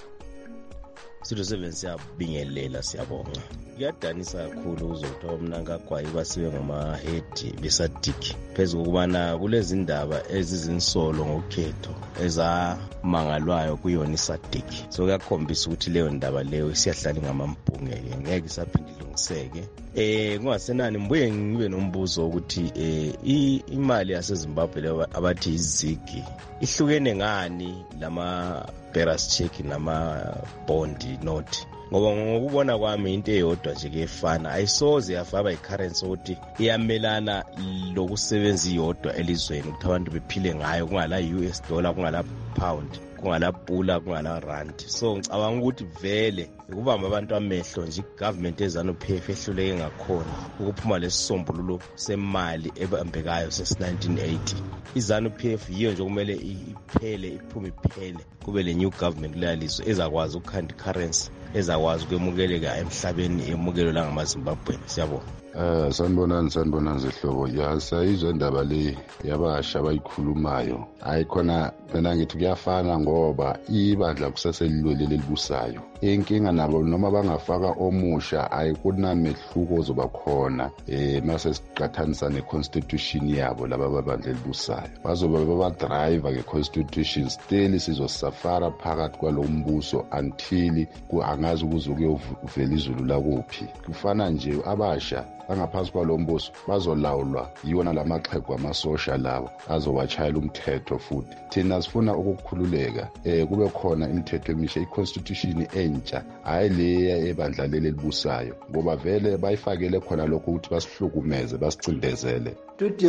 Studio 7 siyabingelela siyabonga. Kuyadanisa kakhulu uzotha umnankagwayi basibe ngama-head besadiki phezu kokubana kulezi ndaba ezizinsolo ngokhetho ezamangalwayo kuyona isadiki. So kuyakhombisa ukuthi leyo ndaba leyo siyahlala ngamambhungeke ngeke isaphinde ilungiseke. Kungasenani mbuye ngibe nombuzo ukuthi imali yaseZimbabwe abathi izigi ihlukene ngani lama bearers check nama bond note ngoba ngokubona kwami into eyodwa nje kefana ayisoze yafaba i-currency ukuthi iyamelana lokusebenza iyodwa elizweni ukuthi abantu bephile ngayo kungala US dollar kungala pound kungala pula kungala rand. So ngicabanga ukuthi vele ukubamba abantu amehlo nje igovernment eZANU-PF ehluleke ngakhona ukuphuma lesisombululo semali ebambekayo sesi-1980. iZANU-PF yiyo nje kumele iphele iphume iphele kube le new government leyalizwe ezakwazi ukukhanda currency ezakwazi ukwemukeleka emhlabeni emukelo la ngamaZimbabwe. Siyabona. Sanibonani zihlobo. Sayizwe indaba le yabasha abayikhulumayo. Ayikhona mina ngithi kuyafana ngoba ibandla kusaselilwele lelibusayo. Inkinga nabo noma bangafaka omusha ayikunamehluko ozoba khona mase siqathanisa neconstitution yabo laba babandla elibusayo. Bazoba babadriver ngeconstitution still sizosafara phakathi kwalombuso until angazi ukuzokuyovela izulu lakuphi. Kufana nje abasha bangaphansi kwalombuso bazolawulwa yiwona lamaxhegu amasosha lawo azowatshayela umthetho futhi. Thina sifuna ukukhululeka kube khona imithetho emisha iconstitution entsha hayi le ebandla leli elibusayo ngoba vele bayifakele khona lokho ukuthi basihlukumeze basicindezele. Studio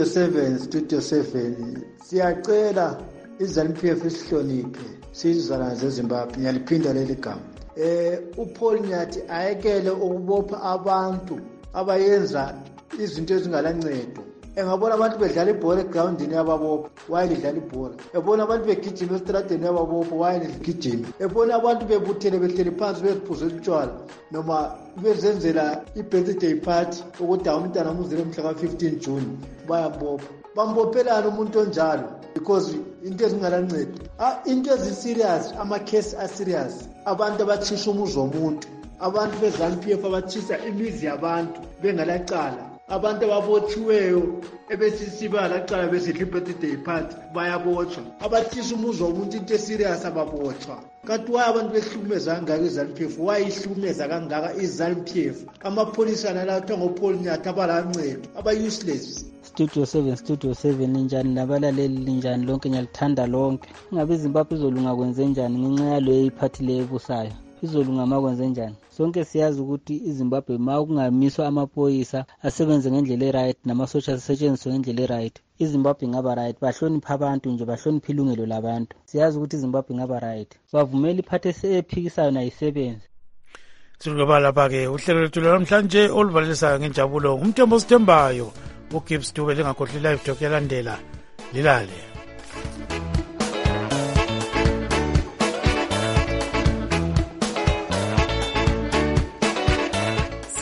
7 siyacela iZANU-PF isihloniphe sizizwana zeZimbabwe ngiyaliphinda leli gama. uPaul Nyathi ayekele ukubopha abantu abayenza izinto ezingalancedo. Engabona abantu bedlala ibhola egroundini yababopha wayelidlala ibhola. Ebona abantu begijima estradeni yababopha wayelidgijima. Ebona abantu bebuthele behleli phansi beziphuzela utshwala noma bezenzela i-birthday party ukuthi umntana muzile mhla ka-15 June bayabopha. Bambophelana umuntu onjalo because into ezingalancedo. Into eziserious, ama-case aserious. Abantu abathisha umuzi womuntu. Abantu beZANU-PF abathisa imizi yabantu bengalacala. Abantu ababotshiweyo ebesisiba lacala besidla i-birthday party bayabotshwa. Abathisa umuzi womuntu into eserious ababotshwa. Kanti waye abantu behlukumeza kangaka iZANU-PF? Wayihlukumeza kangaka iZANU-PF? Amapholisa nalathwa ngoPaul Nyathi abalancedo aba-useless. Studio 7 ninjani nabalaleli ninjani lonke ngiyalithanda lonke. Ngabe iZimbabwe izolunga kwenze njani ngenxa yaleyo iphathi le ebusayo? Izolunga makwenze njani? Sonke siyazi ukuthi iZimbabwe makungamiswa amaphoyisa asebenze ngendlela eright namasosha asetshenziswe ngendlela eright. iZimbabwe ingaba right, bahlonipha abantu nje, bahlonipha ilungelo labantu. Siyazi ukuthi iZimbabwe ingaba right. Bavumela iphathi ephikisayo nayisebenze. Singaba lapha ke uhlelo lwethu namhlanje oluvalisa ngenjabulo ngumthembo sithembayo uGibbs Dube lingakhohlwa live talk yalandela lilale.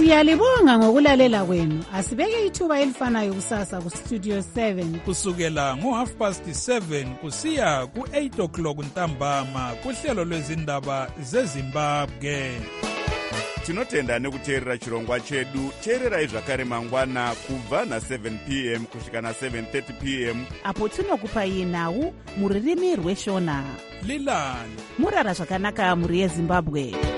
Siyalibonga ngokulalela kwenu. Asibeke ithuba elifanayo kusasa kuStudio 7 kusukela ngo7:30 kusiya ku8 ntambama kuhlelo lwezindaba zeZimbabwe. Tinotenda nekuteerera chirongwa chedu. Teererai zvakare mangwana kubva na7 p.m. kusvika na7:30 p.m. apo tinokupai nhau mururimi rweshona. Lilani murara zvakanaka muri yeZimbabwe.